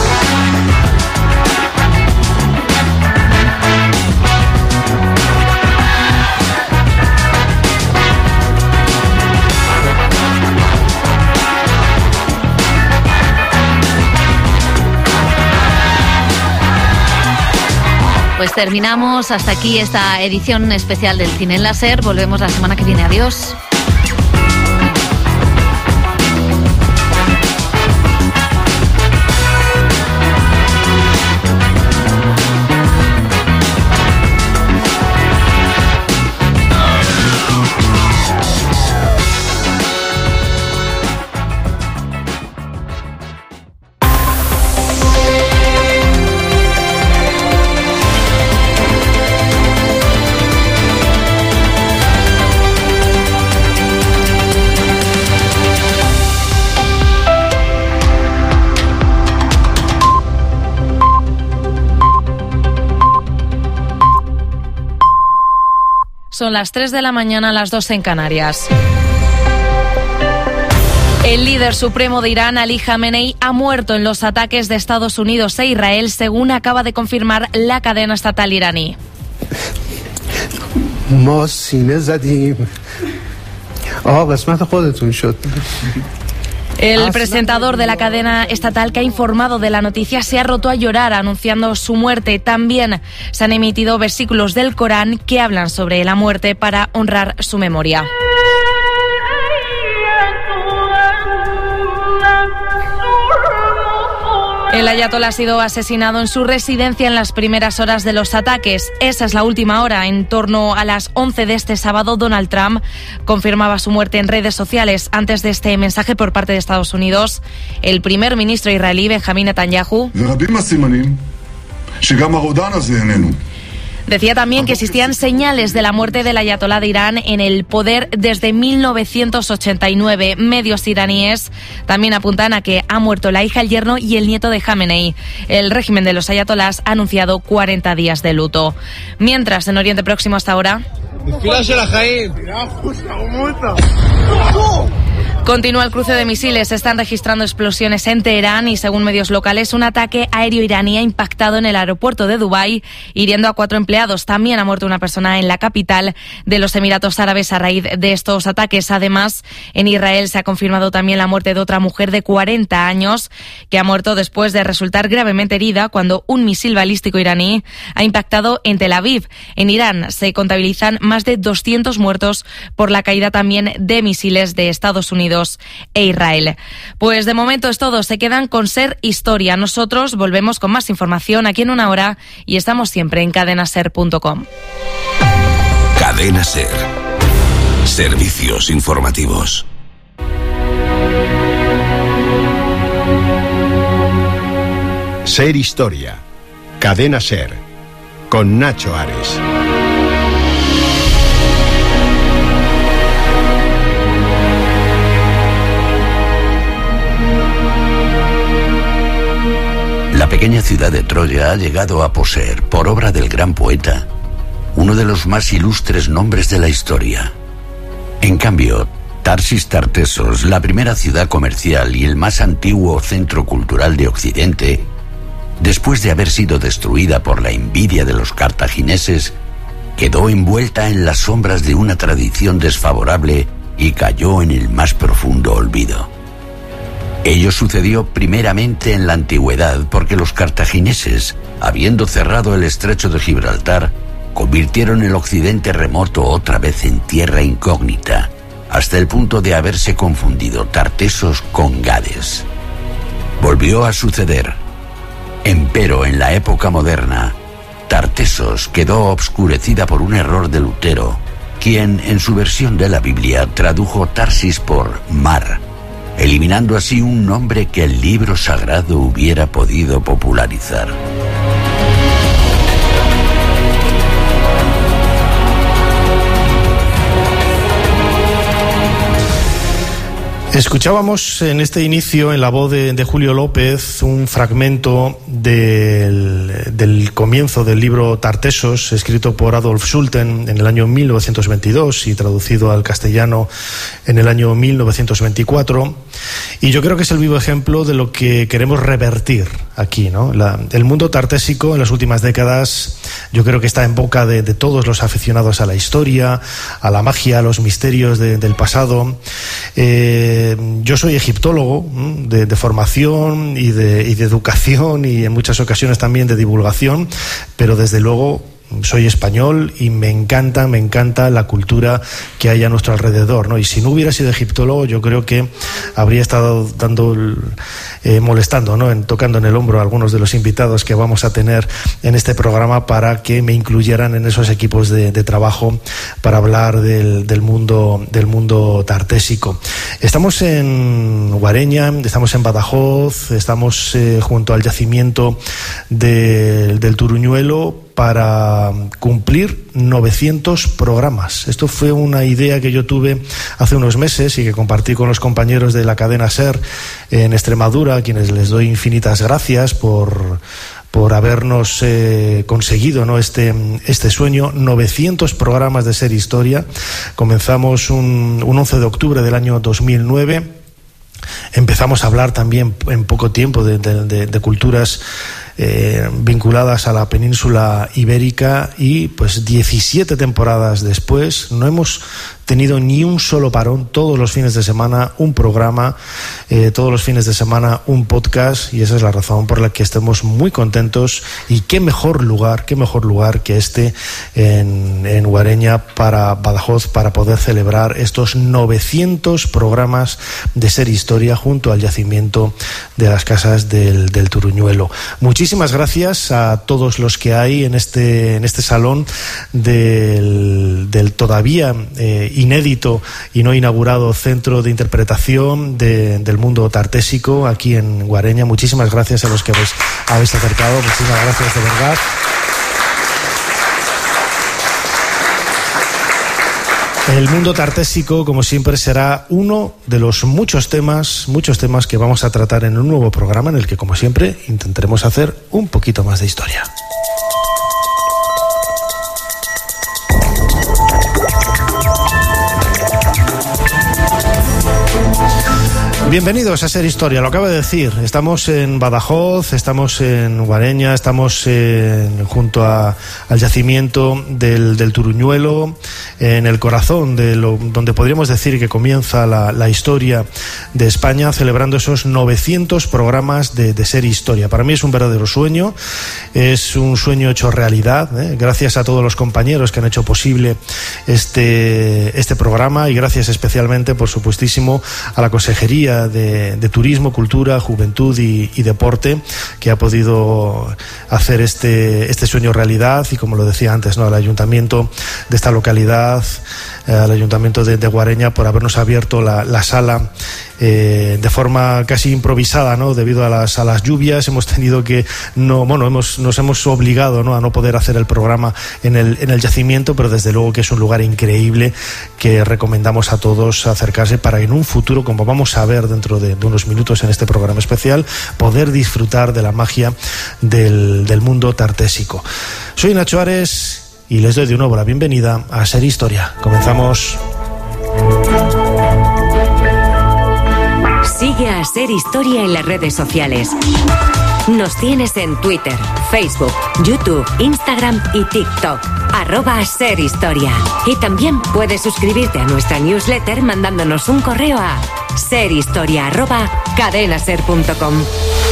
Pues terminamos hasta aquí esta edición especial del Cine en la SER. Volvemos la semana que viene. Adiós. Son las 3 de la mañana, las 2 en Canarias. El líder supremo de Irán, Ali Khamenei, ha muerto en los ataques de Estados Unidos e Israel, según acaba de confirmar la cadena estatal iraní. El presentador de la cadena estatal que ha informado de la noticia se ha roto a llorar anunciando su muerte. También se han emitido versículos del Corán que hablan sobre la muerte para honrar su memoria. El ayatolá ha sido asesinado en su residencia en las primeras horas de los ataques. Esa es la última hora. En torno a las 11 de este sábado, Donald Trump confirmaba su muerte en redes sociales. Antes de este mensaje por parte de Estados Unidos, el primer ministro israelí, Benjamín Netanyahu, decía también que existían señales de la muerte del ayatolá de Irán en el poder desde 1989. Medios iraníes también apuntan a que ha muerto la hija, el yerno y el nieto de Khamenei. El régimen de los ayatolás ha anunciado 40 días de luto. Mientras, en Oriente Próximo hasta ahora... Continúa el cruce de misiles. Se están registrando explosiones en Teherán y, según medios locales, un ataque aéreo iraní ha impactado en el aeropuerto de Dubái, hiriendo a 4 empleados. También ha muerto una persona en la capital de los Emiratos Árabes a raíz de estos ataques. Además, en Israel se ha confirmado también la muerte de otra mujer de 40 años que ha muerto después de resultar gravemente herida cuando un misil balístico iraní ha impactado en Tel Aviv. En Irán se contabilizan más de 200 muertos por la caída también de misiles de Estados Unidos e Israel. Pues de momento es todo. Se quedan con Ser Historia. Nosotros volvemos con más información aquí en una hora y estamos siempre en cadenaser.com. Cadena Ser. Servicios informativos. Ser Historia. Cadena Ser. Con Nacho Ares. La pequeña ciudad de Troya ha llegado a poseer, por obra del gran poeta, uno de los más ilustres nombres de la historia. En cambio, Tarsis Tartessos, la primera ciudad comercial y el más antiguo centro cultural de Occidente, después de haber sido destruida por la envidia de los cartagineses, quedó envuelta en las sombras de una tradición desfavorable y cayó en el más profundo olvido. Ello sucedió primeramente en la antigüedad porque los cartagineses, habiendo cerrado el estrecho de Gibraltar, convirtieron el occidente remoto otra vez en tierra incógnita, hasta el punto de haberse confundido Tartessos con Gades. Volvió a suceder. Empero, en la época moderna, Tartessos quedó obscurecida por un error de Lutero, quien, en su versión de la Biblia, tradujo Tarsis por mar, eliminando así un nombre que el libro sagrado hubiera podido popularizar. Escuchábamos en este inicio, en la voz de Julio López, un fragmento del comienzo del libro Tartessos, escrito por Adolf Schulten en el año 1922 y traducido al castellano en el año 1924. Y yo creo que es el vivo ejemplo de lo que queremos revertir aquí, ¿no? El mundo tartésico en las últimas décadas yo creo que está en boca de todos los aficionados a la historia, a la magia, a los misterios del pasado. Yo soy egiptólogo de formación y de educación y en muchas ocasiones también de divulgación, pero desde luego soy español y me encanta la cultura que hay a nuestro alrededor, ¿no? Y si no hubiera sido egiptólogo, yo creo que habría estado molestando, ¿no? Tocando en el hombro a algunos de los invitados que vamos a tener en este programa para que me incluyeran en esos equipos de trabajo para hablar del mundo tartésico. Estamos en Guareña, estamos en Badajoz, estamos junto al yacimiento del Turuñuelo para cumplir 900 programas. Esto fue una idea que yo tuve hace unos meses y que compartí con los compañeros de la cadena SER en Extremadura, a quienes les doy infinitas gracias por habernos conseguido, ¿no?, este sueño. 900 programas de Ser Historia. Comenzamos un 11 de octubre del año 2009. Empezamos a hablar también en poco tiempo de culturas vinculadas a la península ibérica y pues 17 temporadas después no hemos tenido ni un solo parón. Todos los fines de semana un programa, todos los fines de semana un podcast, y esa es la razón por la que estemos muy contentos. Y qué mejor lugar que este en Guareña, para Badajoz, para poder celebrar estos 900 programas de Ser Historia junto al yacimiento de las casas del Turuñuelo. Muchísimas gracias a todos los que hay en este salón del todavía inédito y no inaugurado Centro de Interpretación del Mundo Tartésico aquí en Guareña. Muchísimas gracias a los que habéis acercado. Muchísimas gracias de verdad. El mundo tartésico, como siempre, será uno de los muchos temas que vamos a tratar en un nuevo programa en el que, como siempre, intentaremos hacer un poquito más de historia. Bienvenidos a Ser Historia, lo acabo de decir. Estamos en Badajoz, estamos en Guareña, estamos junto al yacimiento del Turuñuelo, en el corazón de donde podríamos decir que comienza la historia de España, celebrando esos 900 programas de Ser Historia. Para mí es un verdadero sueño, es un sueño hecho realidad, gracias a todos los compañeros que han hecho posible este programa, y gracias especialmente, por supuestísimo, a la Consejería de Turismo, Cultura, Juventud y Deporte, que ha podido hacer este sueño realidad, y como lo decía antes, ¿no?, al Ayuntamiento de esta localidad, al Ayuntamiento de Guareña, por habernos abierto la sala de forma casi improvisada, ¿no?, debido a las lluvias. Hemos tenido que nos hemos obligado, ¿no?, a no poder hacer el programa en el yacimiento, pero desde luego que es un lugar increíble que recomendamos a todos acercarse para en un futuro, como vamos a ver dentro de unos minutos en este programa especial, poder disfrutar de la magia del mundo tartésico. Soy Nacho Ares y les doy de nuevo la bienvenida a Ser Historia. Comenzamos. Sigue a Ser Historia en las redes sociales. Nos tienes en Twitter, Facebook, YouTube, Instagram y TikTok. @SerHistoria. Y también puedes suscribirte a nuestra newsletter mandándonos un correo a serhistoria@cadenaser.com.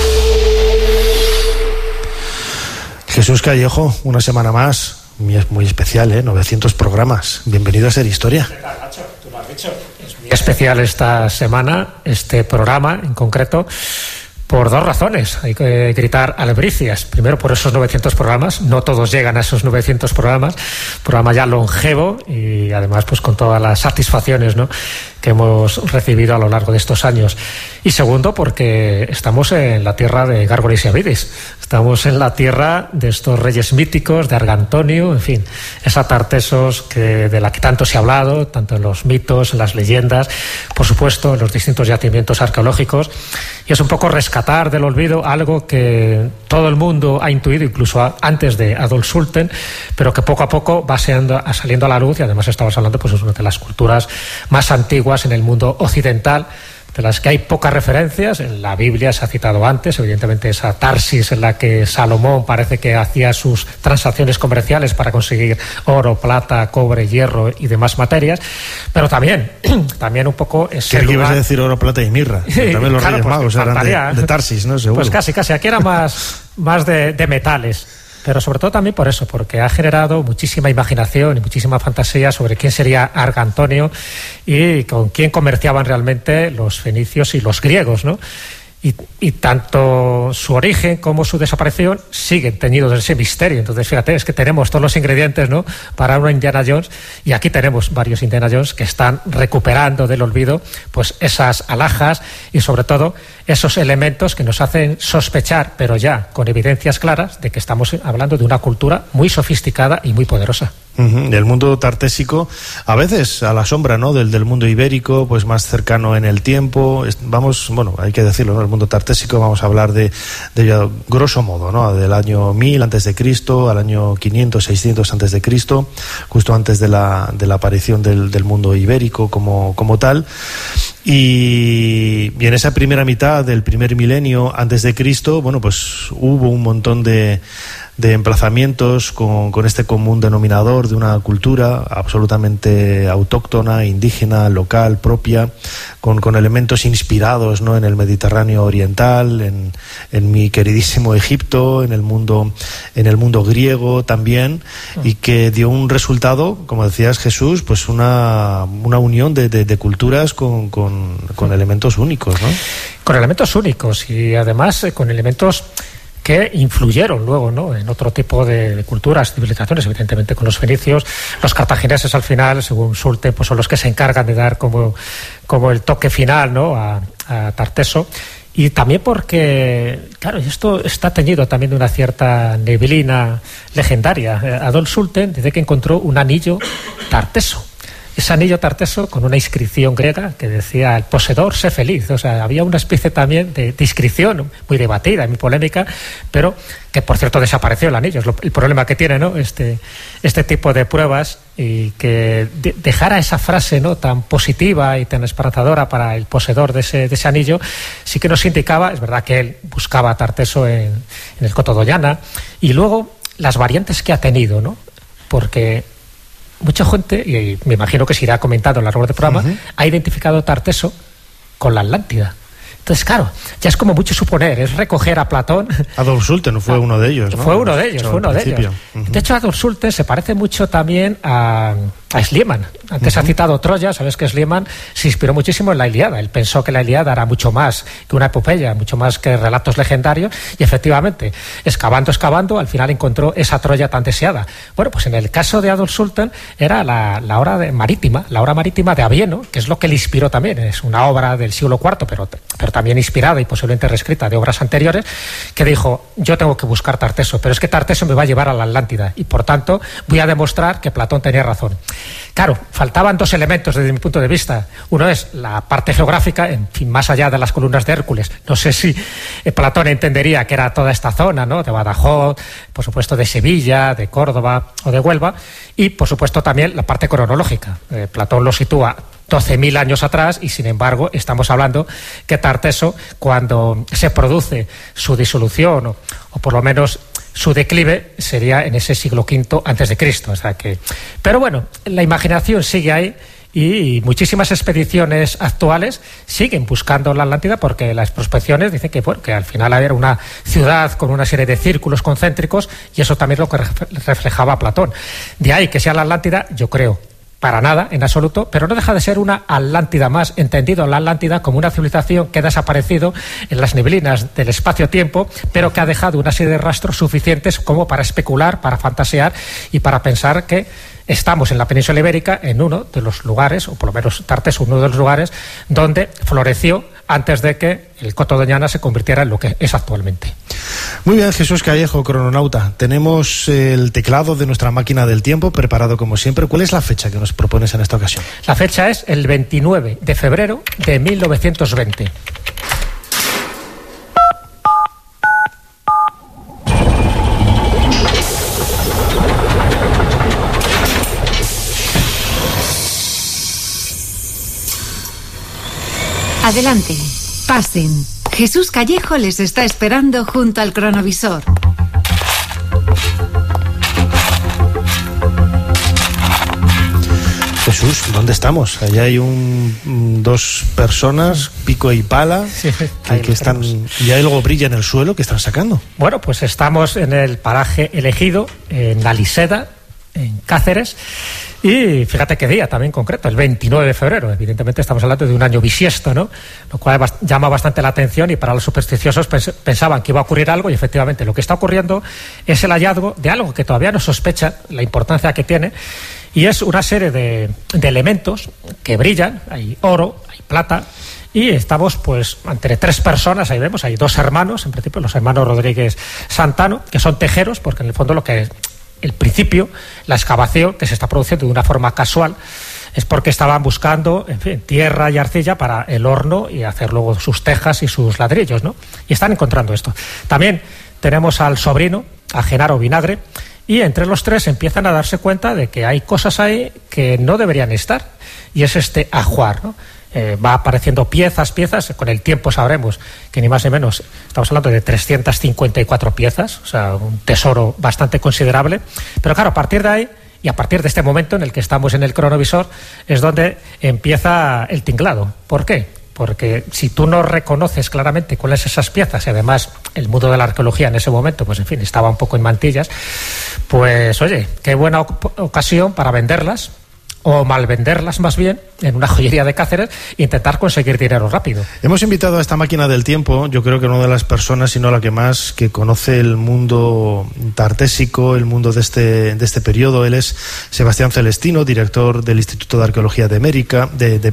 Jesús Callejo, una semana más, muy especial, 900 programas. Bienvenido a Ser Historia. ¿Qué tal, Nacho? Tú lo has dicho. Es muy especial esta semana, este programa en concreto, por dos razones. Hay que gritar albricias. Primero, por esos 900 programas. No todos llegan a esos 900 programas. Programa ya longevo y además pues con todas las satisfacciones, ¿no?, que hemos recibido a lo largo de estos años. Y segundo, porque estamos en la tierra de Gárgoles y Avidis. Estamos en la tierra de estos reyes míticos, de Argantonio, en fin, esa Tartesos de la que tanto se ha hablado, tanto en los mitos, en las leyendas, por supuesto, en los distintos yacimientos arqueológicos. Y es un poco rescatar del olvido algo que todo el mundo ha intuido, incluso antes de Adolf Sulten, pero que poco a poco va saliendo a la luz. Y además estamos hablando pues, de una de las culturas más antiguas en el mundo occidental, de las que hay pocas referencias. En la Biblia se ha citado antes, evidentemente, esa Tarsis en la que Salomón parece que hacía sus transacciones comerciales para conseguir oro, plata, cobre, hierro y demás materias, pero también un poco ese lugar... ¿Qué ibas a decir? Oro, plata y mirra. También los Reyes Magos eran de Tarsis, ¿no? Seguro. Pues casi, aquí era más de metales. Pero sobre todo también por eso, porque ha generado muchísima imaginación y muchísima fantasía sobre quién sería Argantonio y con quién comerciaban realmente los fenicios y los griegos, ¿no? Y tanto su origen como su desaparición siguen teñidos de ese misterio. Entonces, fíjate, es que tenemos todos los ingredientes, ¿no?, para una Indiana Jones, y aquí tenemos varios Indiana Jones que están recuperando del olvido pues esas alhajas y sobre todo esos elementos que nos hacen sospechar, pero ya con evidencias claras, de que estamos hablando de una cultura muy sofisticada y muy poderosa. El mundo tartésico, a veces a la sombra, ¿no?, del mundo ibérico, pues más cercano en el tiempo. Hay que decirlo, ¿no?, el mundo tartésico, vamos a hablar de grosso modo, ¿no?, del año 1000 antes de Cristo al año 500, 600 antes de Cristo, justo antes de la aparición del mundo ibérico como tal. Y en esa primera mitad del primer milenio antes de Cristo, pues hubo un montón de emplazamientos con este común denominador de una cultura absolutamente autóctona, indígena, local, propia, con elementos inspirados, ¿no?, en el Mediterráneo oriental, en mi queridísimo Egipto, en el mundo griego también, y que dio un resultado, como decías, Jesús, pues una unión de culturas con elementos únicos, ¿no? Con elementos únicos y además con elementos que influyeron luego, ¿no?, en otro tipo de culturas, civilizaciones, evidentemente con los fenicios. Los cartagineses, al final, según Sulten, pues son los que se encargan de dar como el toque final, ¿no?, a Tarteso. Y también porque, claro, esto está teñido también de una cierta neblina legendaria. Adolf Sulten dice que encontró un anillo tarteso. Ese anillo tarteso con una inscripción griega que decía: el poseedor, sé feliz. O sea, había una especie también de inscripción muy debatida, muy polémica, pero que, por cierto, desapareció el anillo. Es el problema que tiene, ¿no?, este tipo de pruebas. y que dejara esa frase, ¿no?, tan positiva y tan esperanzadora para el poseedor de ese anillo, sí que nos indicaba, es verdad que él buscaba a Tarteso en el Coto Doñana, y luego las variantes que ha tenido, ¿no? Porque mucha gente, y me imagino que se irá comentando a lo largo del programa, ha identificado a Tarteso con la Atlántida. Entonces, claro, ya es como mucho suponer, es recoger a Platón. Adolf Sulten fue uno de ellos, ¿no? Fue uno de ellos. De hecho, Adolf Sulten se parece mucho también a Schliemann. Antes ha citado Troya, sabes que Schliemann se inspiró muchísimo en la Ilíada. Él pensó que la Ilíada era mucho más que una epopeya, mucho más que relatos legendarios, y efectivamente, excavando, al final encontró esa Troya tan deseada. Bueno, pues en el caso de Adolf Sulten era la obra marítima de Avieno, que es lo que le inspiró también. Es una obra del siglo IV, pero también inspirada y posiblemente reescrita de obras anteriores, que dijo, yo tengo que buscar Tarteso, pero es que Tarteso me va a llevar a la Atlántida, y por tanto voy a demostrar que Platón tenía razón. Claro, faltaban dos elementos desde mi punto de vista. Uno es la parte geográfica, en fin, más allá de las columnas de Hércules. No sé si Platón entendería que era toda esta zona, ¿no?, de Badajoz, por supuesto de Sevilla, de Córdoba o de Huelva, y por supuesto también la parte cronológica. Platón lo sitúa 12.000 años atrás, y sin embargo estamos hablando que Tarteso, cuando se produce su disolución o por lo menos su declive, sería en ese siglo V antes de Cristo. O sea que, pero bueno, la imaginación sigue ahí, y muchísimas expediciones actuales siguen buscando la Atlántida, porque las prospecciones dicen que, bueno, que al final era una ciudad con una serie de círculos concéntricos, y eso también es lo que reflejaba Platón. De ahí que sea la Atlántida, yo creo, para nada, en absoluto, pero no deja de ser una Atlántida más, entendido la Atlántida como una civilización que ha desaparecido en las neblinas del espacio-tiempo, pero que ha dejado una serie de rastros suficientes como para especular, para fantasear y para pensar que estamos en la península ibérica, en uno de los lugares, o por lo menos Tarteso, uno de los lugares donde floreció antes de que el Coto Doñana se convirtiera en lo que es actualmente. Muy bien, Jesús Callejo, crononauta. Tenemos el teclado de nuestra máquina del tiempo preparado como siempre. ¿Cuál es la fecha que nos propones en esta ocasión? La fecha es el 29 de febrero de 1920. Adelante, pasen. Jesús Callejo les está esperando junto al cronovisor. Jesús, ¿dónde estamos? Allá hay dos personas, pico y pala, que están, y hay algo brilla en el suelo que están sacando. Bueno, pues estamos en el paraje elegido, en la Liseda, en Cáceres. Y fíjate qué día también concreto, el 29 de febrero. Evidentemente estamos hablando de un año bisiesto, ¿no? Lo cual llama bastante la atención, y para los supersticiosos pensaban que iba a ocurrir algo, y efectivamente lo que está ocurriendo es el hallazgo de algo que todavía no sospecha la importancia que tiene, y es una serie de elementos que brillan. Hay oro, hay plata, y estamos pues entre tres personas. Ahí vemos, hay dos hermanos, en principio los hermanos Rodríguez Santano, que son tejeros, porque en el fondo lo que es el principio, la excavación que se está produciendo de una forma casual, es porque estaban buscando, en fin, tierra y arcilla para el horno y hacer luego sus tejas y sus ladrillos, ¿no? Y están encontrando esto. También tenemos al sobrino, a Genaro Vinagre, y entre los tres empiezan a darse cuenta de que hay cosas ahí que no deberían estar, y es este ajuar, ¿no? Va apareciendo piezas, con el tiempo sabremos que ni más ni menos estamos hablando de 354 piezas, o sea, un tesoro bastante considerable. Pero claro, a partir de ahí, y a partir de este momento en el que estamos en el cronovisor, es donde empieza el tinglado. ¿Por qué? Porque si tú no reconoces claramente cuáles son esas piezas, y además el mundo de la arqueología en ese momento, pues en fin, estaba un poco en mantillas, pues oye, qué buena ocasión para venderlas, o malvenderlas más bien, en una joyería de Cáceres, e intentar conseguir dinero rápido. Hemos invitado a esta máquina del tiempo, yo creo que una de las personas, si no la que más, que conoce el mundo tartésico, el mundo de este periodo. Él es Sebastián Celestino, director del Instituto de Arqueología de Mérida,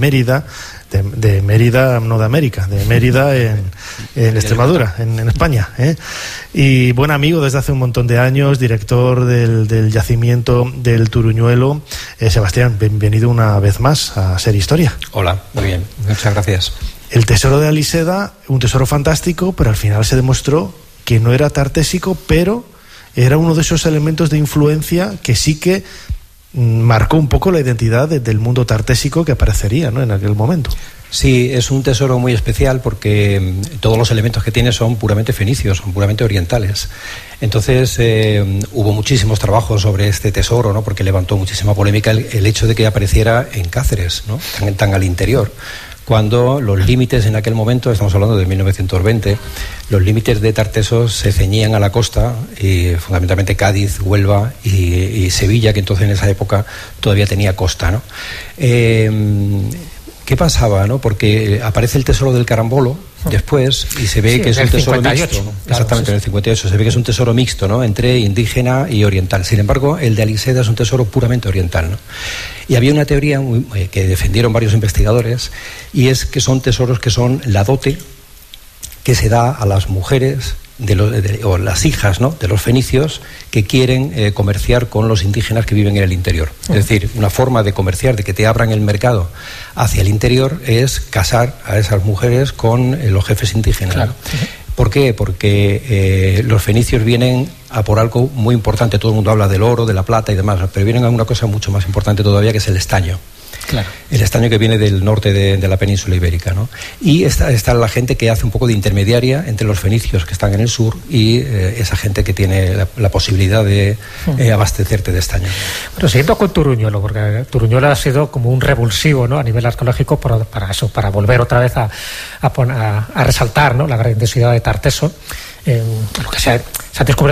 de Mérida, no de América, de Mérida en Extremadura, en España, y buen amigo desde hace un montón de años, director del yacimiento del Turuñuelo. Sebastián, bienvenido una vez más a Ser Historia. Hola, muy bien, muchas gracias. El tesoro de Aliseda, un tesoro fantástico, pero al final se demostró que no era tartésico, pero era uno de esos elementos de influencia que sí que marcó un poco la identidad del mundo tartésico que aparecería, ¿no?, en aquel momento. Sí, es un tesoro muy especial porque todos los elementos que tiene son puramente fenicios, son puramente orientales. Entonces hubo muchísimos trabajos sobre este tesoro, ¿no?, porque levantó muchísima polémica el hecho de que apareciera en Cáceres, ¿no?, tan al interior, cuando los límites en aquel momento, estamos hablando de 1920, los límites de Tartesos se ceñían a la costa, y fundamentalmente Cádiz, Huelva y Sevilla, que entonces en esa época todavía tenía costa, ¿no? ¿Qué pasaba, no? Porque aparece el tesoro del Carambolo después y se ve que es un tesoro 58, mixto, ¿no? Claro, exactamente, en el 58 se ve que es un tesoro mixto, ¿no?, entre indígena y oriental. Sin embargo, el de Aliseda es un tesoro puramente oriental, ¿no? Y había una teoría que defendieron varios investigadores, y es que son tesoros que son la dote que se da a las mujeres o las hijas, ¿no?, de los fenicios que quieren comerciar con los indígenas que viven en el interior. Es decir, una forma de comerciar, de que te abran el mercado hacia el interior, es casar a esas mujeres con los jefes indígenas. Claro. ¿Por qué? Porque los fenicios vienen a por algo muy importante. Todo el mundo habla del oro, de la plata y demás, pero vienen a una cosa mucho más importante todavía, que es el estaño. Claro. El estaño que viene del norte de la península ibérica, ¿no? Y está la gente que hace un poco de intermediaria entre los fenicios que están en el sur y esa gente que tiene la posibilidad de abastecerte de estaño. Bueno, siguiendo con Turuñuelo, porque Turuñuelo ha sido como un revulsivo, ¿no?, a nivel arqueológico para volver otra vez a resaltar, ¿no?, la gran densidad de Tarteso. Lo que se ha descubierto